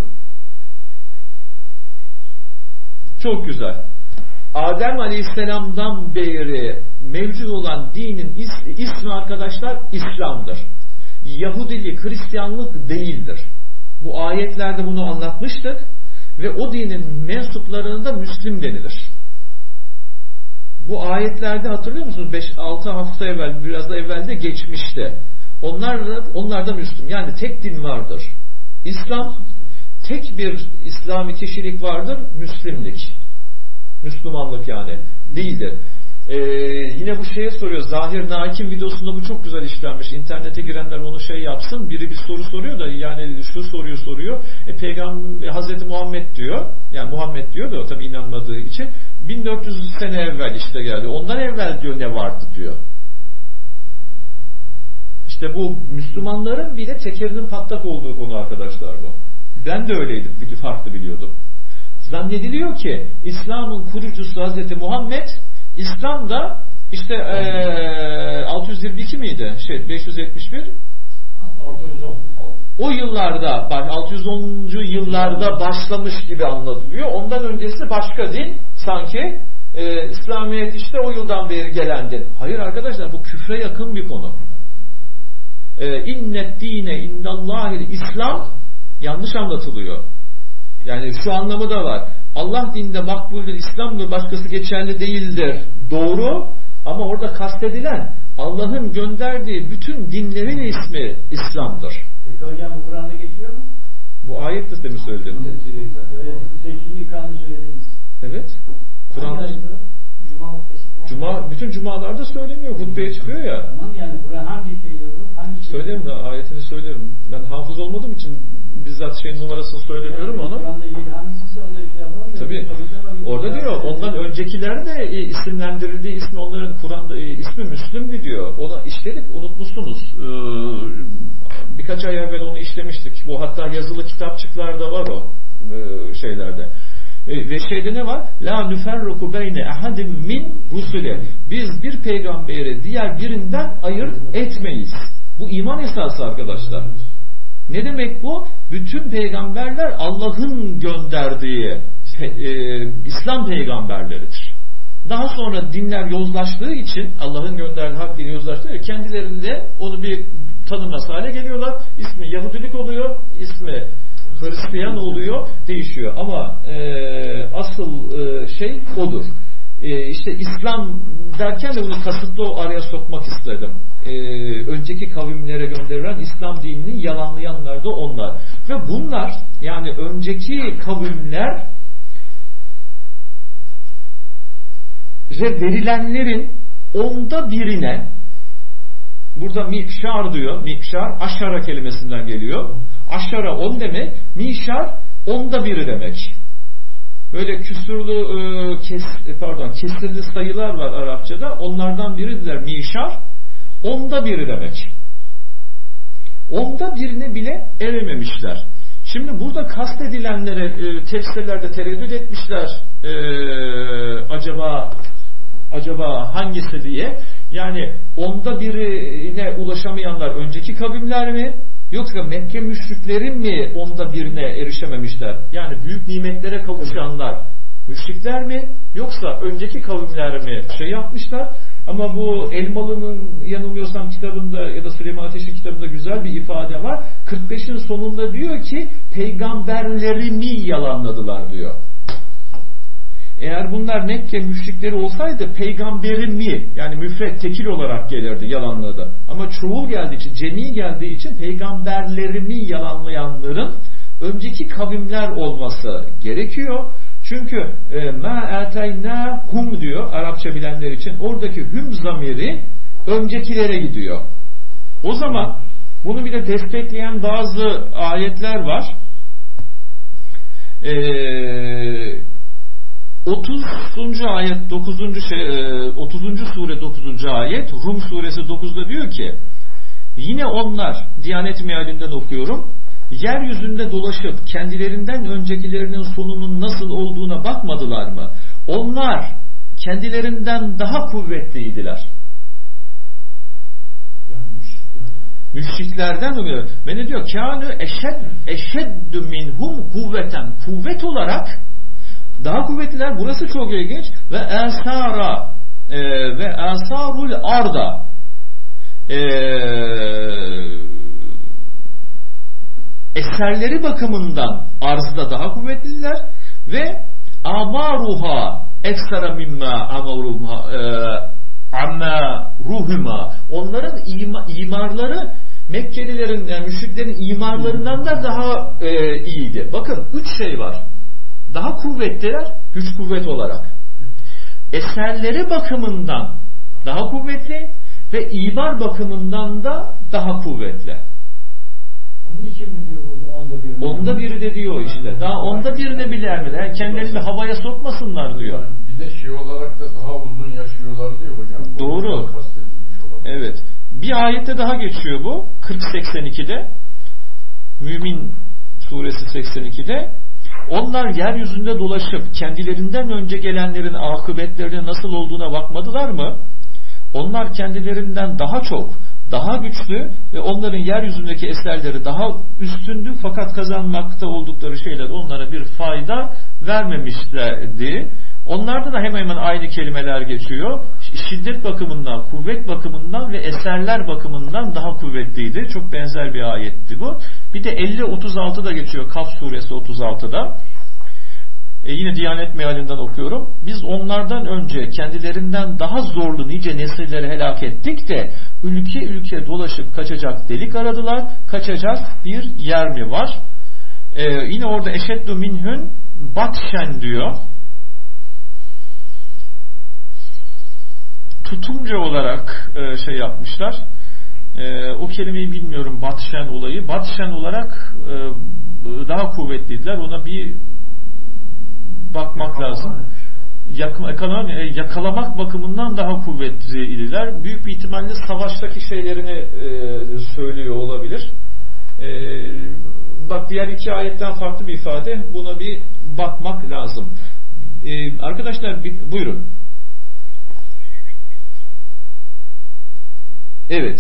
Çok güzel. Adem Aleyhisselam'dan beri mevcut olan dinin is- ismi arkadaşlar İslam'dır. Yahudilik, Hristiyanlık değildir. Bu ayetlerde bunu anlatmıştık ve o dinin mensuplarına da Müslim denilir. Bu ayetlerde hatırlıyor musunuz? beş altı hafta evvel, biraz da evvel de geçmişti. Onlar da, onlar da Müslüm. Yani tek din vardır. İslam, tek bir İslami kişilik vardır. Müslimlik. Müslümanlık yani. Değildir. Ee, yine bu şeye soruyor. Zahir Nakim videosunda bu çok güzel işlenmiş. İnternete girenler onu şey yapsın. Biri bir soru soruyor da yani şu soruyu soruyor. E, Peygamber Hazreti Muhammed diyor. Yani Muhammed diyor da tabi inanmadığı için. bin dört yüz sene evvel işte geldi. Ondan evvel diyor ne vardı diyor. İşte bu Müslümanların bile tekerinin patlak olduğu konu arkadaşlar bu. Ben de öyleydim. Farklı biliyordum. Zannediliyor ki İslam'ın kurucusu Hazreti Muhammed, İslam da işte ee, altı yüz yirmi iki miydi? Şey beş yüz yetmiş bir altı yüz on. O yıllarda bak altı yüz onuncu yıllarda başlamış gibi anlatılıyor. Ondan öncesi başka din sanki e, İslamiyet işte o yıldan beri gelen din. Hayır arkadaşlar bu küfre yakın bir konu. E, innet dine indallahil İslam yanlış anlatılıyor. Yani şu anlamı da var. Allah dinde makbuldür, İslam'dır, başkası geçerli değildir. Doğru ama orada kastedilen Allah'ın gönderdiği bütün dinlerin ismi İslam'dır. Peki hocam bu Kur'an'da geçiyor mu? Bu ayet de mi söyledim? Siz şimdi Kur'an'da söylediniz. Evet. Kur'an'da Cuma Cuma, bütün cumalarda söyleniyor. Hutbeye çıkıyor ya. Tamam yani Kur'an hangi şeyde bu? Hangi Söylerim de ayetini söylerim. Ben hafız olmadığım için bizzat şeyin numarasını söylemiyorum onu. Kur'an'da ilgili hangisi onları şey yapalım da. Tabii. Orada diyor ondan öncekiler de e, isimlendirildiği ismi onların Kur'an'da e, ismi Müslüm'dü diyor. Ona işledik unutmuşsunuz. Ee, birkaç ay evvel onu işlemiştik. Bu hatta yazılı kitapçıklarda var o e, şeylerde. E, ve şeyde ne var? La nüferruku beyne ahadim min rusule. Biz bir peygamberi diğer birinden ayırt etmeyiz. Bu iman esası arkadaşlar. Ne demek bu? Bütün peygamberler Allah'ın gönderdiği e, İslam peygamberleridir. Daha sonra dinler yozlaştığı için Allah'ın gönderdiği hak dini yozlaştığı için kendilerinde onu bir tanımaz hale geliyorlar. İsmi Yahudilik oluyor, ismi Hristiyan oluyor, değişiyor. Ama e, asıl e, şey odur. E, işte İslam derken de bunu kasıtlı araya sokmak istedim. E, önceki kavimlere gönderilen İslam dinini yalanlayanlar da onlar. Ve bunlar yani önceki kavimler verilenlerin onda birine, burada mikşar diyor, mikşar aşara kelimesinden geliyor. Aşara on demek, mişar onda biri demek. Böyle küsurlu e, kes, pardon kesirli sayılar var Arapçada. Onlardan biridir mişar. Onda biri demek. Onda birine bile erememişler. Şimdi burada kastedilenlere e, tefsirlerde tereddüt etmişler. E, acaba acaba hangisi diye. Yani onda birine ulaşamayanlar önceki kavimler mi? Yoksa Mekke müşrikleri mi onda birine erişememişler? Yani büyük nimetlere kavuşanlar müşrikler mi? Yoksa önceki kavimler mi şey yapmışlar? Ama bu Elmalı'nın yanılmıyorsam kitabında ya da Süleyman Ateş'in kitabında güzel bir ifade var. kırk beşin sonunda diyor ki peygamberlerimi yalanladılar diyor. Eğer bunlar Mekke müşrikleri olsaydı peygamberimi yani müfret tekil olarak gelirdi yalanladı. Ama çoğul geldiği için, cemi geldiği için peygamberlerimi yalanlayanların önceki kavimler olması gerekiyor. Çünkü ma atayna hum diyor Arapça bilenler için. Oradaki hüm zamiri öncekilere gidiyor. O zaman bunu bir de destekleyen bazı ayetler var. Eee otuzuncu ayet dokuzuncu şey otuzuncu sure dokuzuncu ayet Rum suresi dokuzda diyor ki yine onlar Diyanet mealinden okuyorum yeryüzünde dolaşıp kendilerinden öncekilerinin sonunun nasıl olduğuna bakmadılar mı? Onlar kendilerinden daha kuvvetliydiler. Müşriklerden oluyor. Ve ne diyor? Kânü eşed, eşeddü minhum kuvveten. Kuvvet olarak daha kuvvetliler. Burası çok ilginç. Ve esara e, ve esarul arda e, eserleri bakımından arzda daha kuvvetliler ve amaruha ekstra mimma amaruha e, amma ruhuma, onların ima, imarları Mekkelilerin, yani müşriklerin imarlarından da daha e, iyiydi. Bakın üç şey var. Daha kuvvetliler, güç kuvvet olarak. Eserleri bakımından daha kuvvetli ve imar bakımından da daha kuvvetli. Onun için mi diyor burada onda biri? Onda biri de diyor işte. Daha onda birine bile ermedi. Yani kendilerini havaya sokmasınlar diyor. Bir de şey olarak da daha uzun yaşıyorlar diyor hocam. Doğru. Evet. Bir ayette daha geçiyor bu. kırk seksen ikide. Mümin suresi seksen ikide. Onlar yeryüzünde dolaşıp kendilerinden önce gelenlerin akıbetlerinin nasıl olduğuna bakmadılar mı? Onlar kendilerinden daha çok, daha güçlü ve onların yeryüzündeki eserleri daha üstündü, fakat kazanmakta oldukları şeyler onlara bir fayda vermemişlerdi. Onlarda da hemen hemen aynı kelimeler geçiyor. Şiddet bakımından, kuvvet bakımından ve eserler bakımından daha kuvvetliydi. Çok benzer bir ayetti bu. Bir de elli otuz altıda geçiyor, Kaf suresi otuz altıda. E yine Diyanet mealinden okuyorum. Biz onlardan önce kendilerinden daha zorlu nice nesilleri helak ettik de ülke ülke dolaşıp kaçacak delik aradılar. Kaçacak bir yer mi var? E, yine orada eşeddu minhün batşen diyor. Tutumca olarak e, şey yapmışlar. E, o kelimeyi bilmiyorum, batşen olayı. Batşen olarak e, daha kuvvetliydiler. Ona bir bakmak lazım. Yakalamak, yakalamak bakımından daha kuvvetliydiler. Büyük bir ihtimalle savaştaki şeylerini e, söylüyor olabilir. E, bak diğer iki ayetten farklı bir ifade. Buna bir bakmak lazım. E, arkadaşlar bir, buyurun. Evet.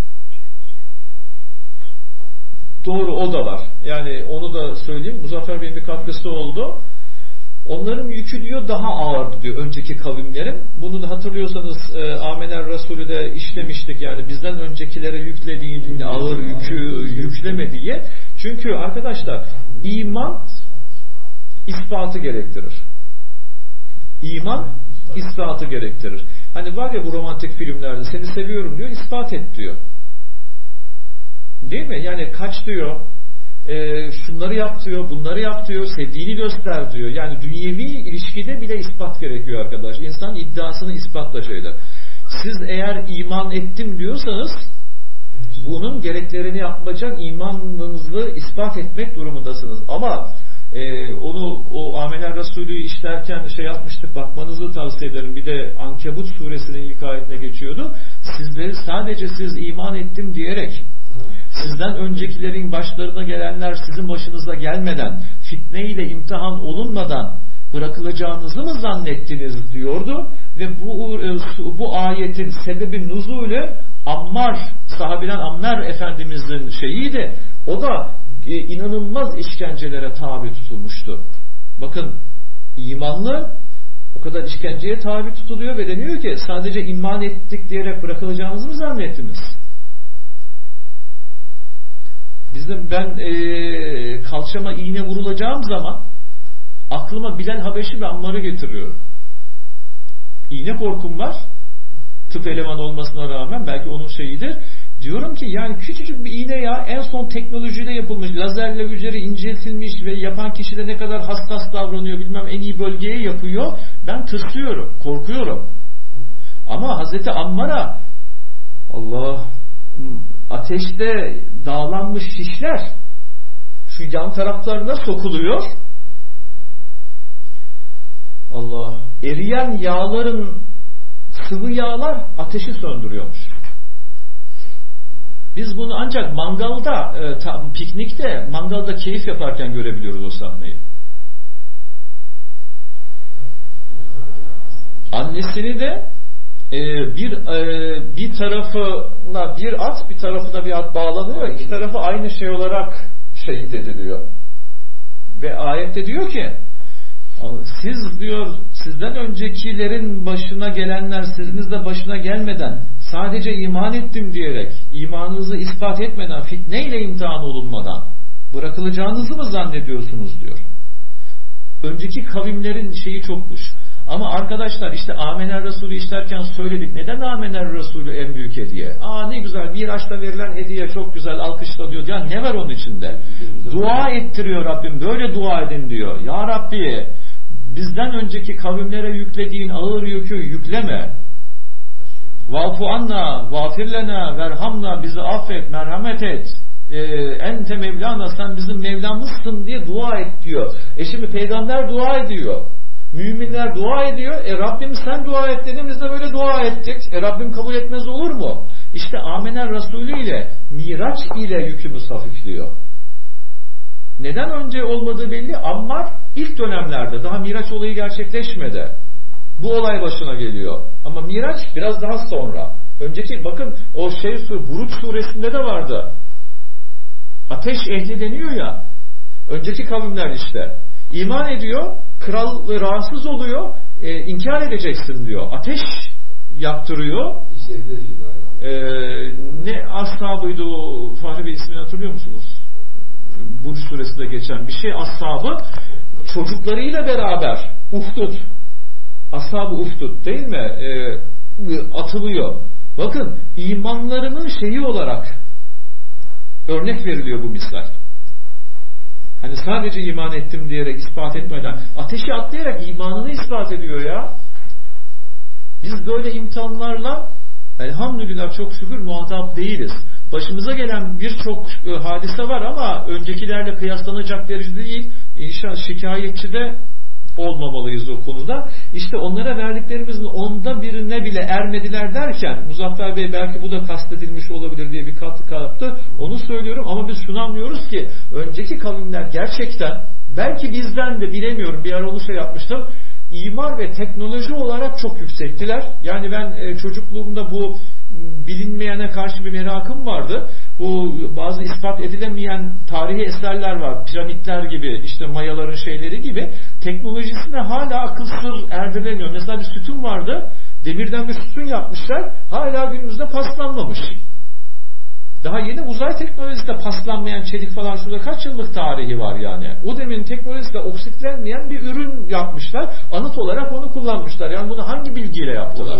Doğru, o da var. Yani onu da söyleyeyim. Muzaffer Bey'in bir katkısı oldu. Onların yükü diyor daha ağırdı diyor önceki kavimlerin. Bunu da hatırlıyorsanız e, Amener Resulü de işlemiştik, yani bizden öncekilere yüklediğini ağır yükü yükleme diye. Çünkü arkadaşlar iman ispatı gerektirir. İman ispatı gerektirir. Hani var ya bu romantik filmlerde, seni seviyorum diyor, ispat et diyor. Değil mi? Yani kaç diyor, e, şunları yap diyor, bunları yap diyor, sevdiğini göster diyor. Yani dünyevi ilişkide bile ispat gerekiyor arkadaş. İnsan iddiasını ispatla şeyler. Siz eğer iman ettim diyorsanız bunun gereklerini yapacak, imanınızı ispat etmek durumundasınız. Ama Ee, onu o Amener Resulü işlerken şey yapmıştık, bakmanızı tavsiye ederim. Bir de Ankebut suresinin ilk ayetine geçiyordu. Sizleri sadece siz iman ettim diyerek, sizden öncekilerin başlarına gelenler sizin başınıza gelmeden, fitne ile imtihan olunmadan bırakılacağınızı mı zannettiniz diyordu. Ve bu, bu ayetin sebebi nuzulü Ammar, sahabeden Ammar Efendimizin şeyiydi. O da e, inanılmaz işkencelere tabi tutulmuştu. Bakın, imanlı o kadar işkenceye tabi tutuluyor ve deniyor ki sadece iman ettik diyerek bırakılacağınızı mı zannettiniz? Bizim ben e, kalçama iğne vurulacağım zaman aklıma Bilal Habeşi ve Ammar'ı getiriyorum. İğne korkum var. Tıp elemanı olmasına rağmen, belki onun şeyidir. Diyorum ki yani küçücük bir iğne ya, en son teknolojiyle yapılmış, lazerle üzeri inceltilmiş ve yapan kişi de ne kadar hassas davranıyor bilmem, en iyi bölgeye yapıyor. Ben tırsıyorum, korkuyorum. Ama Hazreti Ammar'a Allah, ateşte dağlanmış şişler şu yan taraflarına sokuluyor. Allah, eriyen yağların, sıvı yağlar ateşi söndürüyormuş. Biz bunu ancak mangalda, e, ta, piknikte, mangalda keyif yaparken görebiliyoruz o sahneyi. Annesini de e, bir e, bir tarafına bir at, bir tarafına bir at bağlanıyor. İki tarafı aynı şey olarak şehit ediliyor. Ve ayette diyor ki siz diyor sizden öncekilerin başına gelenler sizin de başına gelmeden sadece iman ettim diyerek imanınızı ispat etmeden fitneyle imtihan olunmadan bırakılacağınızı mı zannediyorsunuz diyor. Önceki kavimlerin şeyi çokmuş. Ama arkadaşlar işte Amener Resulü işlerken söyledik. Neden Amener Resulü en büyük hediye? Aa ne güzel Miraç'ta verilen hediye çok güzel alkışlanıyor. Ya ne var onun içinde? Dua ettiriyor Rabbim. Böyle dua edin diyor. Ya Rabbi bizden önceki kavimlere yüklediğin ağır yükü yükleme. Vafu anna, vafirlena, verhamna, bizi affet, merhamet et. Ee, ente Mevlana, sen bizim Mevlamızsın diye dua et diyor. E şimdi peygamber dua ediyor. Müminler dua ediyor. E Rabbim sen dua et dediğimizde böyle dua ettik. E Rabbim kabul etmez olur mu? İşte Amener Resulü ile Miraç ile yükümüz hafifliyor. Neden önce olmadığı belli. Ammar ilk dönemlerde daha Miraç olayı gerçekleşmedi. Bu olay başına geliyor. Ama Miraç biraz daha sonra. Önceki bakın o şey Buruç suresinde de vardı. Ateş ehli deniyor ya. Önceki kavimler işte. İman ediyor. Kral rahatsız oluyor. E, inkar edeceksin diyor. Ateş yaktırıyor. E, ne ashabıydı o? Fahri Bey ismini hatırlıyor musunuz? Buruç suresinde geçen bir şey. Ashabı çocuklarıyla beraber Uhdud. Ashab-ı Uhdud değil mi? E, atılıyor. Bakın imanlarının şeyi olarak örnek veriliyor bu misal. Hani sadece iman ettim diyerek ispat etmeden ateşi atlayarak imanını ispat ediyor ya. Biz böyle imtihanlarla elhamdülillah çok şükür muhatap değiliz. Başımıza gelen birçok hadise var ama öncekilerle kıyaslanacak derecede değil. İnşallah şikayetçi de olmamalıyız o konuda. İşte onlara verdiklerimizin onda birine bile ermediler derken Muzaffer Bey belki bu da kastedilmiş olabilir diye bir katkı yaptı. Onu söylüyorum ama biz şunu anlıyoruz ki önceki kavimler gerçekten belki bizden de bilemiyorum bir ara onu şey yapmıştım. İmar ve teknoloji olarak çok yüksektiler. Yani ben e, çocukluğumda bu bilinmeyene karşı bir merakım vardı. Bu bazı ispat edilemeyen tarihi eserler var. Piramitler gibi, işte Mayaların şeyleri gibi. Teknolojisine hala akıl sır erdiremiyor. Mesela bir sütun vardı. Demirden bir sütun yapmışlar. Hala günümüzde paslanmamış. Daha yeni uzay teknolojisinde paslanmayan çelik falan şurada kaç yıllık tarihi var yani. O demin teknolojisinde oksitlenmeyen bir ürün yapmışlar. Anıt olarak onu kullanmışlar. Yani bunu hangi bilgiyle yaptılar?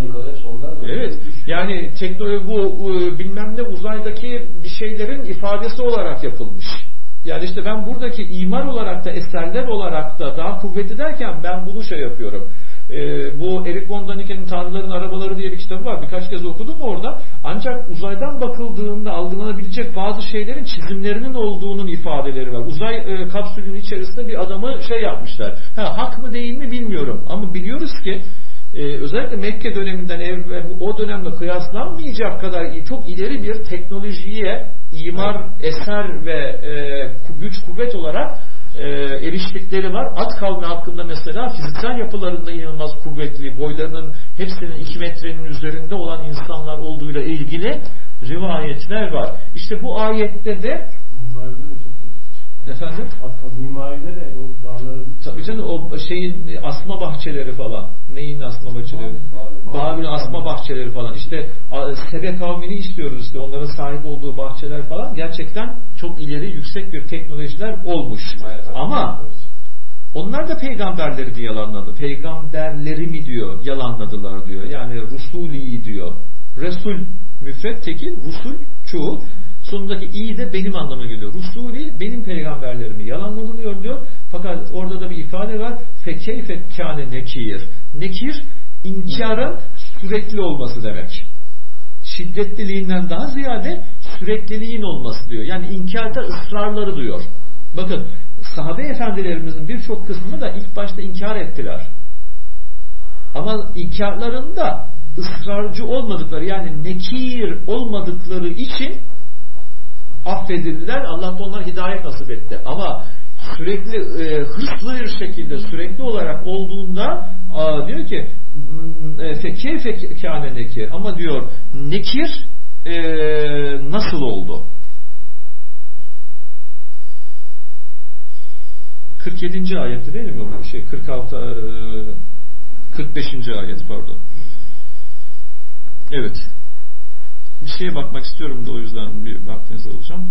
Evet. Yani teknoloji bu bilmem ne uzaydaki bir şeylerin ifadesi olarak yapılmış. Yani işte ben buradaki imar olarak da eserler olarak da daha kuvvetli derken ben bunu şey yapıyorum. Ee, bu Erik von Daniken'in Tanrıların Arabaları diye bir kitabı var. Birkaç kez okudum orada. Ancak uzaydan bakıldığında algılanabilecek bazı şeylerin çizimlerinin olduğunun ifadeleri var. Uzay e, kapsülünün içerisinde bir adamı şey yapmışlar. Ha, hak mı değil mi bilmiyorum. Ama biliyoruz ki e, özellikle Mekke döneminden evvel o dönemle kıyaslanmayacak kadar çok ileri bir teknolojiye imar, eser ve e, güç kuvvet olarak E, eriştikleri var. At kavmi hakkında mesela fiziksel yapılarında inanılmaz kuvvetli, boylarının hepsinin iki metrenin üzerinde olan insanlar olduğuyla ilgili rivayetler var. İşte bu ayette de mimaride de çok iyi. Efendim? Hatta mimaride de o dağların tabii canım o şeyin asma bahçeleri falan. Neyin asma bahçeleri? Babil'in asma bahçeleri falan. İşte Sebe kavmini istiyoruz işte onların sahip olduğu bahçeler falan gerçekten çok ileri yüksek bir teknolojiler olmuş. Ama onlar da peygamberleri diye yalanladı. Peygamberleri mi diyor, yalanladılar diyor. Yani Rusuli diyor. Resul müfret tekil, Rusul çoğul. Sonundaki iyi de benim anlamına geliyor. Rusuli benim peygamberlerimi yalanlanılıyor diyor. Fakat orada da bir ifade var. Fekeyfe kâne nekir. Nekir inkarın sürekli olması demek. Şiddetliliğinden daha ziyade sürekliliğin olması diyor. Yani inkarda ısrarları diyor. Bakın sahabe efendilerimizin birçok kısmını da ilk başta inkar ettiler. Ama inkarlarında ısrarcı olmadıkları yani nekir olmadıkları için affedildiler. Allah da onlara hidayet nasip etti. Ama sürekli e, hırslı bir şekilde sürekli olarak olduğunda aa, diyor ki keyfe kâne nekir. Ama diyor nekir e, nasıl oldu? kırk yedinci ayette değil mi bu şey? kırk altı kırk beşinci ayet pardon. Evet. Bir şeye bakmak istiyorum da o yüzden bir vaktinizi alacağım.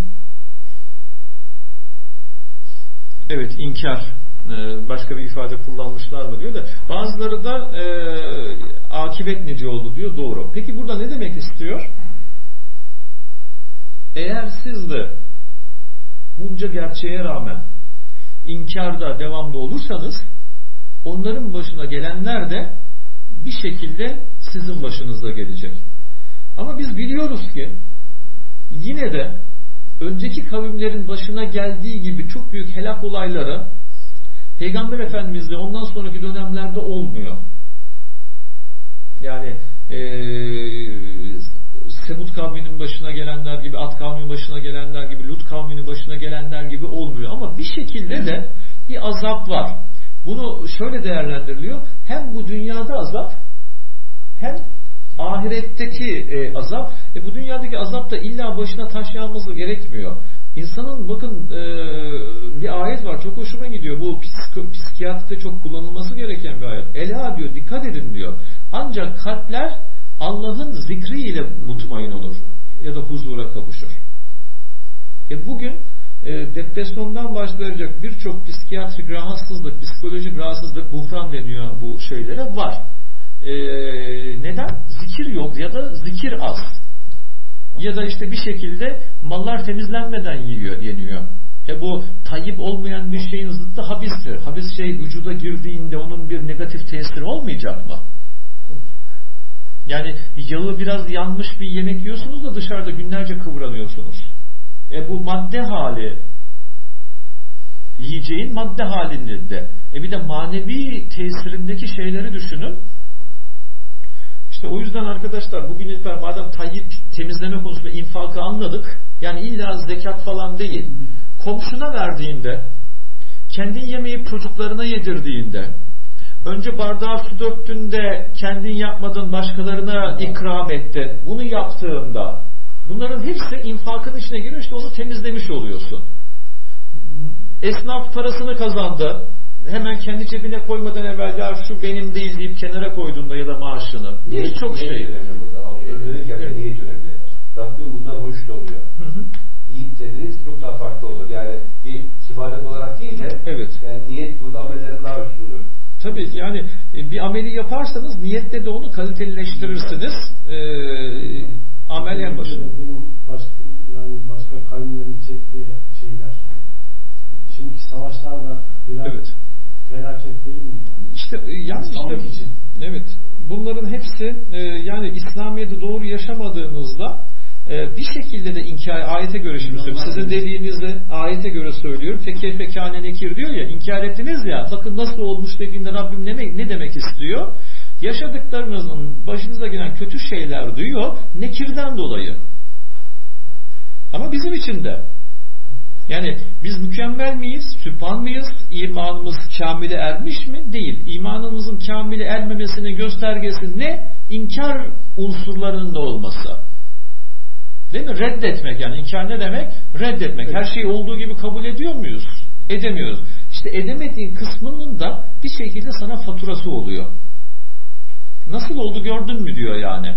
Evet, inkar. Ee, başka bir ifade kullanmışlar mı diyor da bazıları da e, akibet nice oldu diyor. Doğru. Peki burada ne demek istiyor? Eğer siz de bunca gerçeğe rağmen inkarda devamlı olursanız onların başına gelenler de bir şekilde sizin başınıza gelecek. Ama biz biliyoruz ki yine de önceki kavimlerin başına geldiği gibi çok büyük helak olayları Peygamber Efendimiz'le ondan sonraki dönemlerde olmuyor. Yani ee, Semud kavminin başına gelenler gibi, Ad kavminin başına gelenler gibi, Lut kavminin başına gelenler gibi olmuyor. Ama bir şekilde de bir azap var. Bunu şöyle değerlendiriliyor. Hem bu dünyada azap hem ahiretteki e, azap. E, bu dünyadaki azap da illa başına taş yağması gerekmiyor. İnsanın bakın e, bir ayet var. Çok hoşuma gidiyor. Bu psiko, psikiyatride çok kullanılması gereken bir ayet. Ela diyor, dikkat edin diyor. Ancak kalpler Allah'ın zikriyle mutmain olur. Ya da huzura kavuşur. E, bugün e, depresyondan başlayacak birçok psikiyatrik rahatsızlık, psikolojik rahatsızlık, buhran deniyor bu şeylere var. E, neden? Zikir yok ya da zikir az. Ya da işte bir şekilde mallar temizlenmeden yiyor, yeniyor. E bu tayyip olmayan bir şeyin zıttı habistir. Habis şey vücuda girdiğinde onun bir negatif tesiri olmayacak mı? Yani yağı biraz yanmış bir yemek yiyorsunuz da dışarıda günlerce kıvranıyorsunuz. E bu madde hali, yiyeceğin madde halinde. E bir de manevi tesirindeki şeyleri düşünün. İşte o yüzden arkadaşlar bugün itibaren madem tayyip temizleme konusunda infakı anladık. Yani illa zekat falan değil. Komşuna verdiğinde, kendin yemeyip çocuklarına yedirdiğinde, önce bardağa su döktüğünde kendin yapmadın başkalarına ikram ettin. Bunu yaptığında bunların hepsi infakın içine giriyor. İşte onu temizlemiş oluyorsun. Esnaf parasını kazandı. Hemen kendi cebine koymadan evvel ya şu benim değil deyip kenara koyduğunda ya da maaşını. Birçok şey. Özellikle evet. Niyet önemli. Rabbim bundan hoş oluyor. Hı hı. Yiyip dediniz çok daha farklı olur. Yani bir ibadet olarak değil de evet. Yani niyet burada amellerin daha hoş olur. Tabii yani bir ameli yaparsanız niyette de onu kalitelileştirirsiniz. Ee, amel en başında. Başka, yani başka kavimlerin çektiği şeyler. Şimdiki savaşlar da biraz evet. Felaket değil mi? Yani? İşte yani işte için. Evet. Bunların hepsi e, yani İslamiyet'i doğru yaşamadığınızda e, bir şekilde de inkar ayete göre şimdi söylüyorum. Sizin dediğinizi ayete göre söylüyorum. Fekê fekâne nekir diyor ya, inkar ettiniz ya. Bakın nasıl olmuş dediğinde Rabbim ne, ne demek istiyor? Yaşadıklarınızın başınıza gelen kötü şeyler diyor nekirden dolayı. Ama bizim için de. Yani biz mükemmel miyiz? Sübhan mıyız? İmanımız kamile ermiş mi? Değil. İmanımızın kamile ermemesinin göstergesi ne? İnkar unsurlarının da olması. Değil mi? Reddetmek yani. İnkar ne demek? Reddetmek. Her şeyi olduğu gibi kabul ediyor muyuz? Edemiyoruz. İşte edemediğin kısmının da bir şekilde sana faturası oluyor. Nasıl oldu gördün mü diyor yani.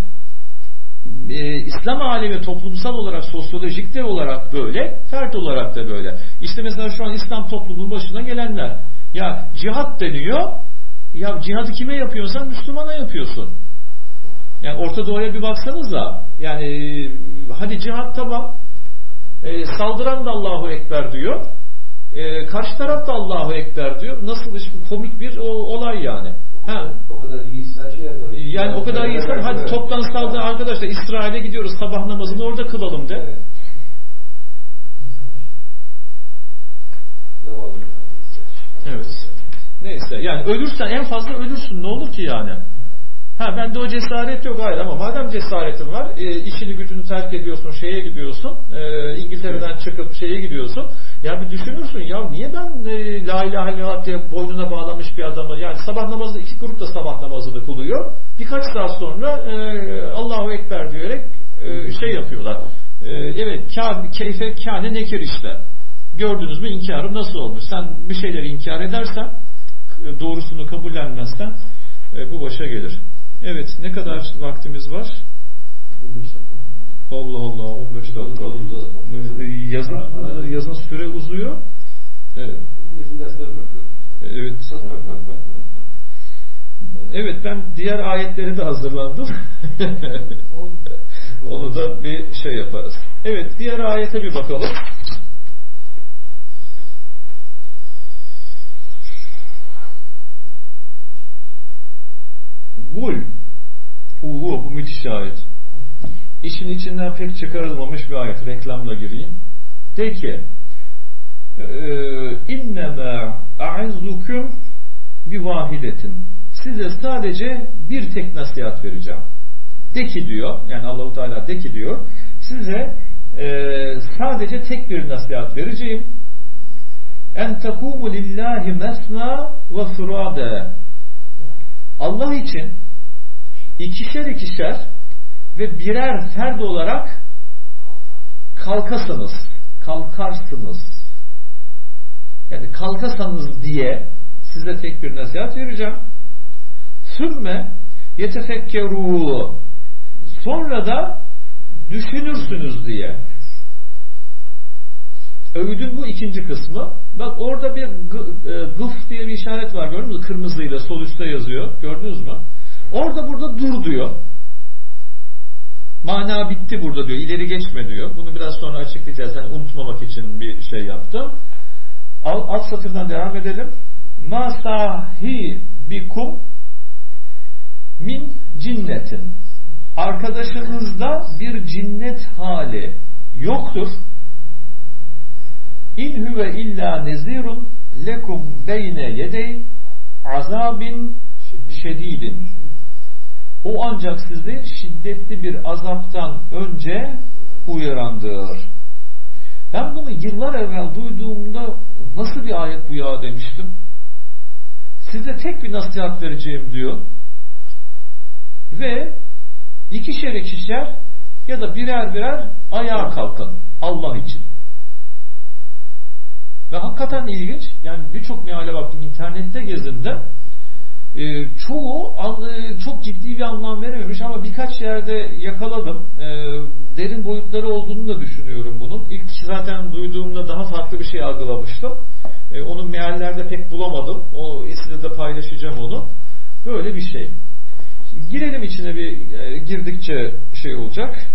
Ee, İslam alemi toplumsal olarak, sosyolojik de olarak böyle, fert olarak da böyle. İşte mesela şu an İslam toplumunun başına gelenler. Ya cihat deniyor. Ya cihadı kime yapıyorsan Müslümana yapıyorsun. Yani Orta Doğu'ya bir baksanıza. Yani hadi cihat tamam. Ee, saldıran da Allahu Ekber diyor. Ee, karşı taraf da Allahu Ekber diyor. Nasıl işte komik bir o, olay yani. Ha. O kadar iyiysen şey yapalım. Yani o kadar iyiysen hadi toptan saldı arkadaşlar İsrail'e gidiyoruz sabah namazını orada kılalım de. Evet. Evet. Neyse yani ölürsen en fazla ölürsün ne olur ki yani. Ha bende o cesaret yok, hayır, ama madem cesaretin var, e, işini gücünü terk ediyorsun, şeye gidiyorsun, e, İngiltere'den çıkıp şeye gidiyorsun, ya bir düşünürsün, ya niye ben e, la ilahe illallah diye boynuna bağlamış bir adamı, yani sabah namazı, iki grup da sabah namazını kılıyor, birkaç saat sonra e, Allahu Ekber diyerek e, şey yapıyorlar, e, evet kâ, keyfe kâne nekir işte, gördünüz mü inkarım nasıl olmuş, sen bir şeyleri inkar edersen, doğrusunu kabullenmezsen e, bu başa gelir. Evet, ne kadar vaktimiz var? on beş dakika. Allah Allah, on beş dakika. Yazın, yazın süre uzuyor. Yazın dersleri bırakıyoruz. Evet. Evet, ben diğer ayetleri de hazırlandım. Onu da bir şey yaparız. Evet, diğer ayete bir bakalım. Gul. Uhu, bu müthiş ayet. İşin içinden pek çıkarılmamış bir ayet. Reklamla gireyim. De ki İnnemâ a'izzukum bi vahidetin. Size sadece bir tek nasihat vereceğim. De ki diyor, yani Allah-u Teala de ki diyor, size e, sadece tek bir nasihat vereceğim. En tekûmu lillahi mesna ve furâde. Allah için ikişer ikişer ve birer ferd olarak kalkasınız, kalkarsınız. Yani kalkasanız diye size tek bir nasihat vereceğim. Sümme yetefekkerû. Sonra da düşünürsünüz diye. Öğüdün bu ikinci kısmı. Bak orada bir gıf diye bir işaret var, gördünüz mü? Kırmızıyla sol üstte yazıyor. Gördünüz mü? Orada burada dur diyor. Mana bitti burada diyor. İleri geçme diyor. Bunu biraz sonra açıklayacağız. Yani unutmamak için bir şey yaptım. Alt, alt satırdan devam edelim. Ma sahibikum min cinnetin. Arkadaşınızda bir cinnet hali yoktur. İn huve illa nezirun lekum beyne yedey azabin şedidin. O ancak sizi şiddetli bir azaptan önce uyarandır. Ben bunu yıllar evvel duyduğumda nasıl bir ayet bu ya demiştim. Size tek bir nasihat vereceğim diyor. Ve ikişer ikişer ya da birer birer ayağa kalkın Allah için. Ve hakikaten ilginç. Yani birçok meale baktım, internette gezindim. Ee, çoğu e, çok ciddi bir anlam verememiş ama birkaç yerde yakaladım. Ee, derin boyutları olduğunu da düşünüyorum bunun. İlk zaten duyduğumda daha farklı bir şey algılamıştım. Ee, onun meallerde pek bulamadım. O sizinle de paylaşacağım onu. Böyle bir şey. Şimdi girelim içine, bir e, girdikçe şey olacak.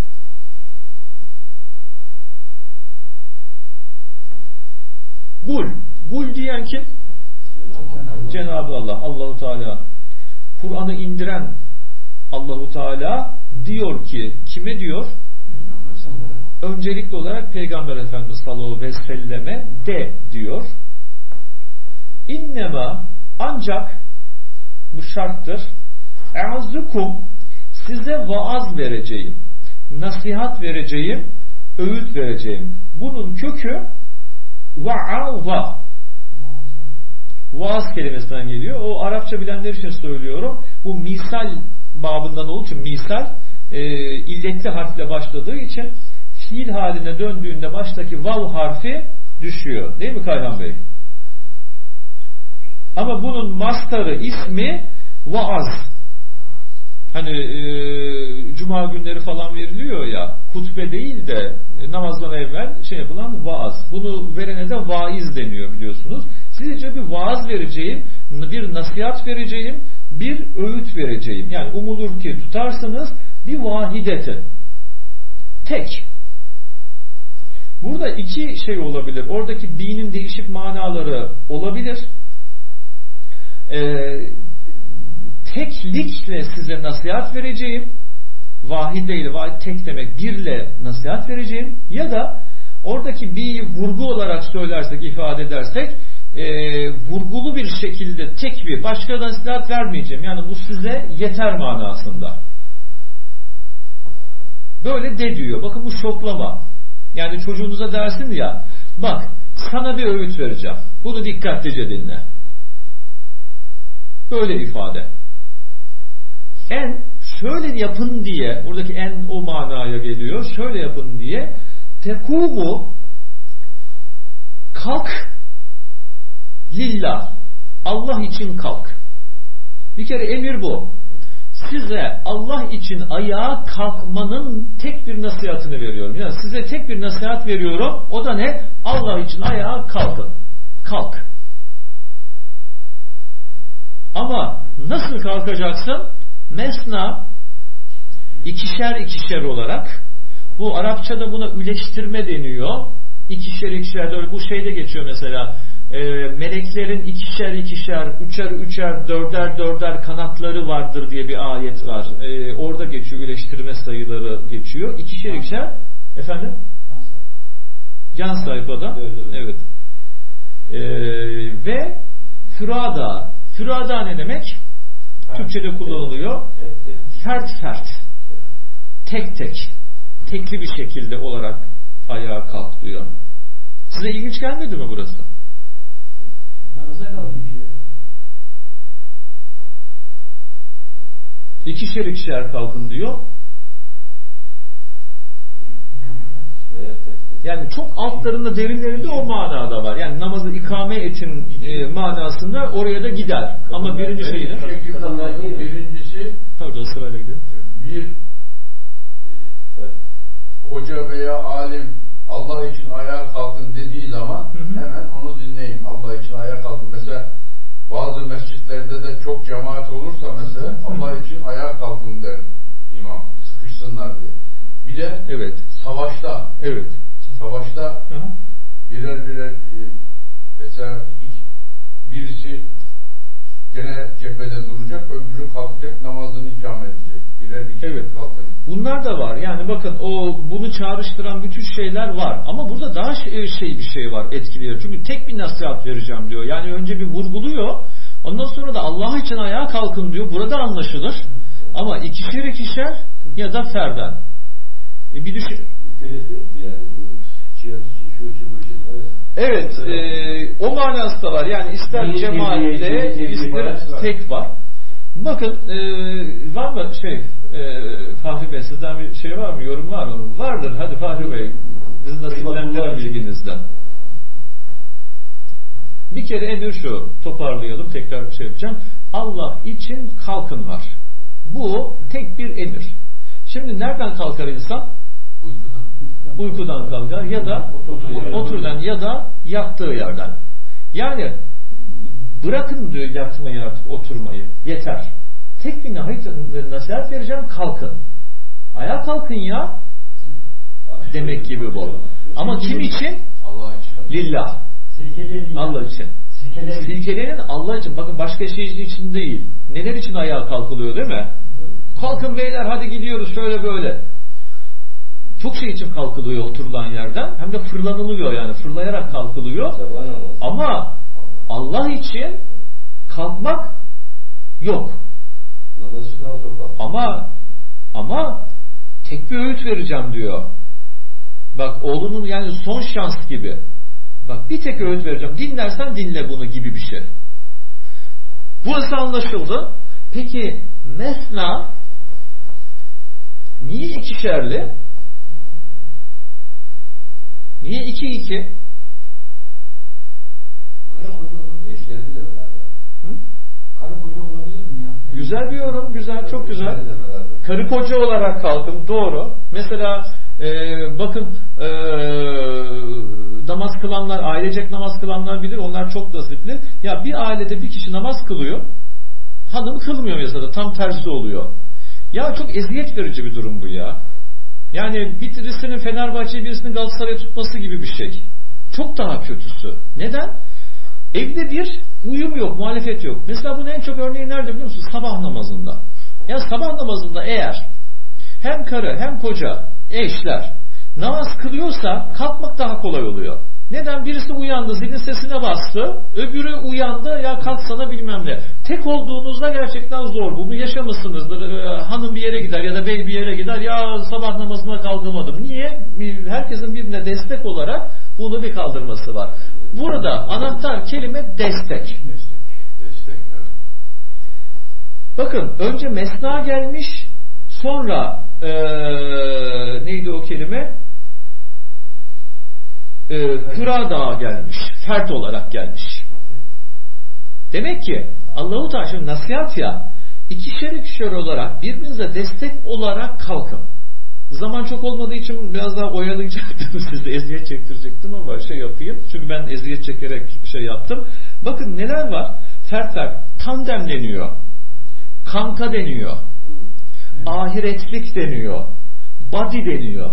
Gul. Gul diyen kim? Cenab-ı Allah, Allahu Teala. Kur'an'ı indiren Allahu Teala diyor ki, kime diyor? Öncelikli olarak Peygamber Efendimiz sallallahu aleyhi ve selleme de diyor. İnnema, ancak bu şarttır. E'azzukum, size vaaz vereceğim, nasihat vereceğim, öğüt vereceğim. Bunun kökü va'ava. Vaaz kelimesinden geliyor. O Arapça bilenler için söylüyorum. Bu misal babından olduğu için, misal e, illetli harfle başladığı için fiil haline döndüğünde baştaki vav harfi düşüyor. Değil mi Kayhan Bey? Ama bunun mastarı, ismi vaaz. Hani e, cuma günleri falan veriliyor ya, hutbe değil de e, namazdan evvel şey yapılan vaaz. Bunu verene de vaiz deniyor, biliyorsunuz. Sizce bir vaaz vereceğim, bir nasihat vereceğim, bir öğüt vereceğim. Yani umulur ki tutarsınız bir vahideti. Tek. Burada iki şey olabilir. Oradaki dinin değişik manaları olabilir. Eee teklikle size nasihat vereceğim, vahideyle, vahid tek demek, birle nasihat vereceğim, ya da oradaki bir vurgu olarak söylersek, ifade edersek, e, vurgulu bir şekilde tekbir, başka nasihat vermeyeceğim. Yani bu size yeter manasında. Böyle de diyor. Bakın bu şoklama. Yani çocuğunuza dersin ya, bak sana bir öğüt vereceğim. Bunu dikkatlice dinle. Böyle ifade. En şöyle yapın diye, buradaki en o manaya geliyor. Şöyle yapın diye, tekumu, kalk lillah, Allah için kalk. Bir kere emir bu. Size Allah için ayağa kalkmanın tek bir nasihatını veriyorum. Yani size tek bir nasihat veriyorum. O da ne? Allah için ayağa kalkın. Kalk. Ama nasıl kalkacaksın? Mesna, ikişer ikişer olarak. Bu Arapçada buna üleştirme deniyor. İkişer ikişer, bu şeyde geçiyor mesela. E, meleklerin ikişer ikişer, üçer üçer, dörder dörder kanatları vardır diye bir ayet var. E, orada geçiyor, üleştirme sayıları geçiyor. İkişer ikişer, efendim? Yan sayfada. Evet. evet. E, ve fürada. Fürada ne demek? Türkçe'de kullanılıyor. Fert fert. Tek tek. Tekli bir şekilde olarak ayağa kalk diyor. Size ilginç gelmedi mi burası? İkişer ikişer kalkın diyor. Yani çok altlarında, derinlerinde o manada var. Yani namazı ikame etin e, manasında oraya da gider. Ama birinci şeyi birincisi pardon sırayla gidelim. Bir hoca veya alim Allah için ayağa kalkın dediği zaman hı hı. hemen onu dinleyin. Allah için ayağa kalkın. Mesela bazı mescitlerde de çok cemaat olursa mesela hı hı. Allah için ayağa kalkın der imam. Sıkışsınlar diye. Bir de evet. savaşta evet. savaşta hı hı. birer birer mesela birisi gene cephede duracak, öbürü kalkacak, namazını ikame edecek. Birer iki evet. kalkın. Bunlar da var. Yani bakın o bunu çağrıştıran bütün şeyler var. Ama burada daha şey, şey bir şey var etkileyici. Çünkü tek bir nasihat vereceğim diyor. Yani önce bir vurguluyor. Ondan sonra da Allah için ayağa kalkın diyor. Burada anlaşılır. Ama ikişer ikişer ya da ferden. E bir düşün. Evet, e, o manası da var. Yani ister cemaatle, ister tek var. Bakın, e, var mı şey, e, Fahri Bey, sizden bir şey var mı? Yorum var mı? Vardır. Hadi Fahri Bey, biz nasiplendirin bilginizden. Bir kere emir şu, toparlayalım, tekrar şey yapacağım. Allah için kalkın var. Bu tek bir emir. Şimdi nereden kalkar insan? Uykudan. Uykudan kalkar ya da oturdan ya da yattığı yerden. Yani bırakın diyor yatmayı artık, oturmayı. Yeter. Tek bir nasihat vereceğim, kalkın. Ayağa kalkın ya. Demek gibi bu. Ama kim için? Allah için. Lillah. Allah için. Silkelenin Allah için. Bakın başka şey için değil. Neler için ayağa kalkılıyor değil mi? Kalkın beyler, hadi gidiyoruz şöyle böyle. Çok şey için kalkılıyor oturulan yerden. Hem de fırlanılıyor, yani fırlayarak kalkılıyor. Ama Allah için kalkmak yok. Ama ama tek bir öğüt vereceğim diyor. Bak oğlunun yani son şans gibi. Bak bir tek öğüt vereceğim. Dinlersen dinle bunu gibi bir şey. Burası anlaşıldı. Peki mesna niye ikişerli? Niye iki iki? Karı koca olabilir. Eşleri de beraber. Hı? Karı koca olabilir mi ya? Güzel bir yorum. Güzel. Çok güzel. Karı koca olarak kalkın. Doğru. Mesela e, bakın e, namaz kılanlar, ailecek namaz kılanlar bilir. Onlar çok nasipli. Ya bir ailede bir kişi namaz kılıyor. Hanım kılmıyor mesela. Tam tersi oluyor. Ya çok eziyet verici bir durum bu ya. Yani birisinin Fenerbahçe'yi, birisinin Galatasaray'ı tutması gibi bir şey. Çok daha kötüsü. Neden? Evde bir uyum yok, muhalefet yok. Mesela bunun en çok örneği nerede biliyor musun? Sabah namazında. Ya sabah namazında eğer hem karı hem koca, eşler namaz kılıyorsa kalkmak daha kolay oluyor. Neden? Birisi uyandı, zilin sesine bastı, öbürü uyandı, ya kalksana bilmem ne. Tek olduğunuzda gerçekten zor. Bunu yaşamışsınızdır. Ee, hanım bir yere gider ya da bey bir yere gider, ya sabah namazına kalkamadım. Niye? Herkesin birbirine destek olarak bunu bir kaldırması var. Burada anahtar kelime destek. Destek. Destek, evet. Bakın önce mesna gelmiş, sonra ee, neydi o kelime? Ee, Hüra Dağı gelmiş. Fert olarak gelmiş. Demek ki Allah-u Teala şimdi nasihat ya, ikişer ikişer olarak birbirinize destek olarak kalkın. Zaman çok olmadığı için biraz daha oyalayacaktım sizi, eziyet çektirecektim ama şey yapayım. Çünkü ben eziyet çekerek şey yaptım. Bakın neler var? Fert fert. Tandem deniyor. Kanka deniyor. Ahiretlik deniyor. Body deniyor.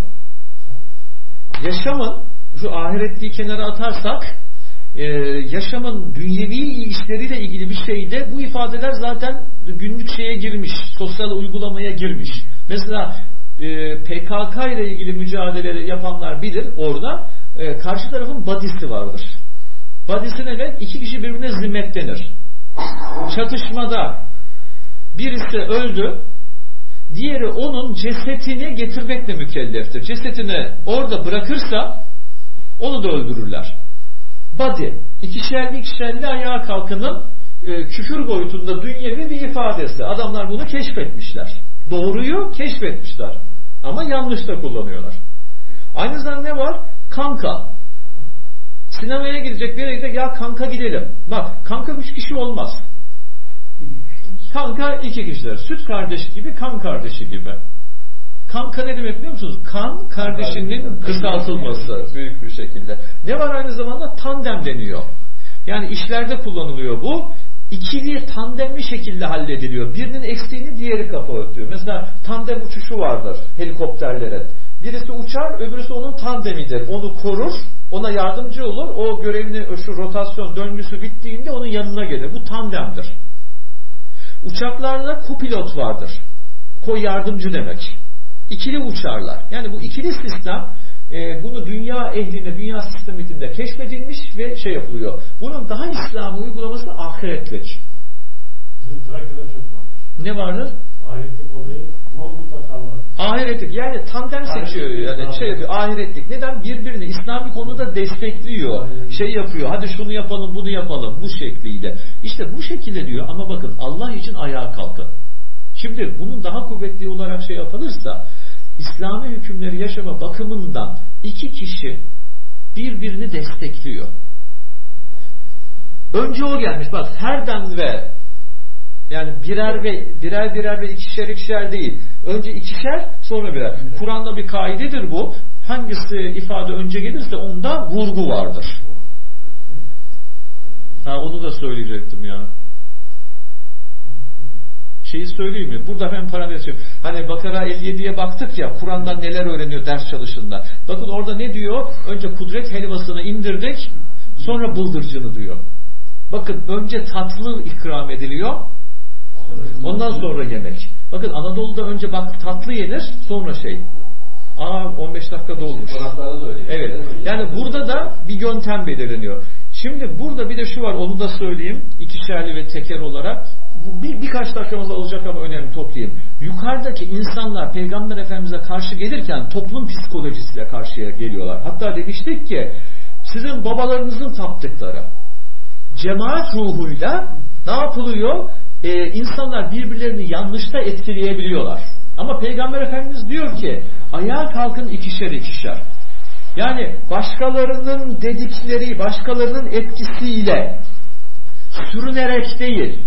Yaşamın, şu ahiretliği kenara atarsak, e, yaşamın dünyevi işleriyle ilgili bir şeyde bu ifadeler zaten günlük şeye girmiş, sosyal uygulamaya girmiş. Mesela e, P K K ile ilgili mücadele yapanlar bilir, orada e, karşı tarafın body'si vardır. Body'si ne demek? İki kişi birbirine zimmetlenir. Çatışmada birisi öldü, diğeri onun cesetini getirmekle mükelleftir. Cesetini orada bırakırsa onu da öldürürler. Body, ikişerli ikişerli ayağa kalkının e, küfür boyutunda dünyevi bir ifadesi. Adamlar bunu keşfetmişler. Doğruyu keşfetmişler. Ama yanlış da kullanıyorlar. Aynı zamanda ne var? Kanka. Sinemaya gidecek bir yere gidecek, ya kanka gidelim. Bak, kanka üç kişi olmaz. Kanka iki kişiler. Süt kardeş gibi, kan kardeşi gibi. Kanka ne demek biliyor musunuz? Kan kardeşinin kısaltılması büyük bir şekilde. Ne var aynı zamanda? Tandem deniyor. Yani işlerde kullanılıyor bu. İkili tandemli şekilde hallediliyor. Birinin eksiğini diğeri kapatıyor. Mesela tandem uçuşu vardır helikopterlerin. Birisi uçar, öbürüsü onun tandemidir. Onu korur, ona yardımcı olur. O görevini, şu rotasyon döngüsü bittiğinde onun yanına gelir. Bu tandemdir. Uçaklarda kopilot vardır. Ko yardımcı demek. İkili uçarlar. Yani bu ikili sistem e, bunu dünya ehline, dünya sistemitinde keşfedilmiş ve şey yapılıyor. Bunun daha İslam'a uygulaması ahiretlik. Bizim Trakya'da çok vardır. Ne vardır? Ahiretlik olayı mutlaka vardır. Ahiretlik yani tandem seçiyor yani şey yapıyor, ahiretlik. Neden? Birbirini İslami konuda destekliyor. Aynen. Şey yapıyor. Hadi şunu yapalım, bunu yapalım bu şekliyle. İşte bu şekilde diyor ama bakın Allah için ayağa kalkın. Şimdi bunun daha kuvvetli olarak şey yapılırsa İslami hükümleri yaşama bakımından iki kişi birbirini destekliyor. Önce o gelmiş. Bak herden ve yani birer ve birer birer ve ikişer ikişer değil. Önce ikişer sonra birer. Kur'an'da bir kaidedir bu. Hangisi ifade önce gelirse onda vurgu vardır. Ha onu da söyleyecektim ya. Şeyi söyleyeyim mi? Burada ben parantez açayım. Hani Bakara elli yediye baktık ya, Kur'an'dan neler öğreniyor ders çalışında. Bakın orada ne diyor? Önce kudret helvasını indirdik, sonra bıldırcını diyor. Bakın önce tatlı ikram ediliyor, ondan sonra yemek. Bakın Anadolu'da önce bak tatlı yenir, sonra şey. Aa on beş dakika dolmuş. Evet. Yani burada da bir yöntem belirleniyor. Şimdi burada bir de şu var, onu da söyleyeyim. İkişerli ve teker olarak. Bir, birkaç dakikamız olacak ama önemli toplayayım. Yukarıdaki insanlar Peygamber Efendimiz'e karşı gelirken toplum psikolojisiyle karşıya geliyorlar. Hatta demiştik ki sizin babalarınızın taptıkları cemaat ruhuyla ne yapılıyor? Ee, insanlar birbirlerini yanlışta etkileyebiliyorlar. Ama Peygamber Efendimiz diyor ki ayağa kalkın ikişer ikişer. Yani başkalarının dedikleri, başkalarının etkisiyle sürünerek değil,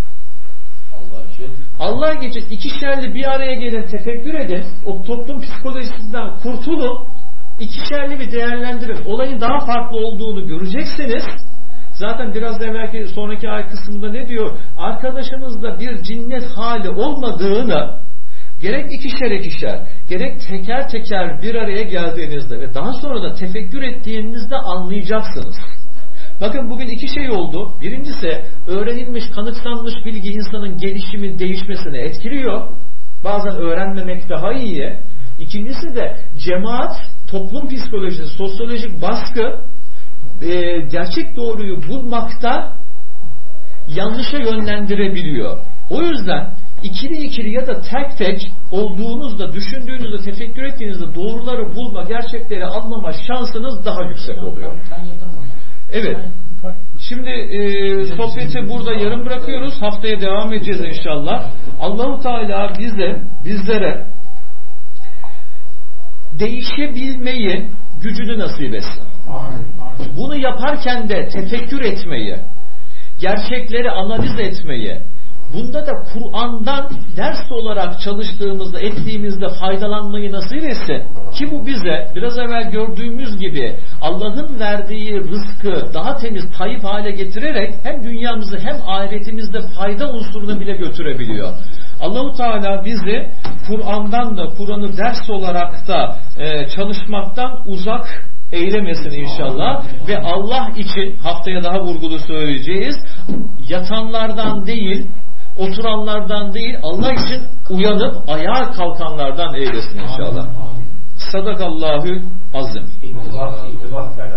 Allah için ikişerli bir araya gelin, tefekkür edin, o toplum psikolojisinden kurtulun, ikişerli bir değerlendirin, olayın daha farklı olduğunu göreceksiniz. Zaten biraz evvelki sonraki ay kısmında ne diyor? Arkadaşınızda bir cinnet hali olmadığını gerek ikişer ikişer, gerek teker teker bir araya geldiğinizde ve daha sonra da tefekkür ettiğinizde anlayacaksınız. Bakın bugün iki şey oldu. Birincisi öğrenilmiş, kanıksanmış bilgi insanın gelişimi, değişmesini etkiliyor. Bazen öğrenmemek daha iyi. İkincisi de cemaat, toplum psikolojisi, sosyolojik baskı e, gerçek doğruyu bulmakta yanlışa yönlendirebiliyor. O yüzden ikili ikili ya da tek tek olduğunuzda, düşündüğünüzde, tefekkür ettiğinizde doğruları bulma, gerçekleri anlama şansınız daha yüksek oluyor. Evet. Şimdi e, sohbeti burada yarım bırakıyoruz. Haftaya devam edeceğiz inşallah. Allahu Teala bize, bizlere değişebilmeyi gücünü nasip etsin. Bunu yaparken de tefekkür etmeyi, gerçekleri analiz etmeyi, bunda da Kur'an'dan ders olarak çalıştığımızda, ettiğimizde faydalanmayı nasip etsin. Ki bu bize biraz evvel gördüğümüz gibi Allah'ın verdiği rızkı daha temiz, tayyip hale getirerek hem dünyamızı hem ahiretimizde fayda unsurunu bile götürebiliyor. Allah-u Teala bizi Kur'an'dan da, Kur'an'ı ders olarak da e, çalışmaktan uzak eylemesin inşallah. Ve Allah için haftaya daha vurgulu söyleyeceğiz. Yatanlardan değil, oturanlardan değil, Allah için uyanıp ayağa kalkanlardan eylesin inşallah. Sadakallahu azim. Allah itibak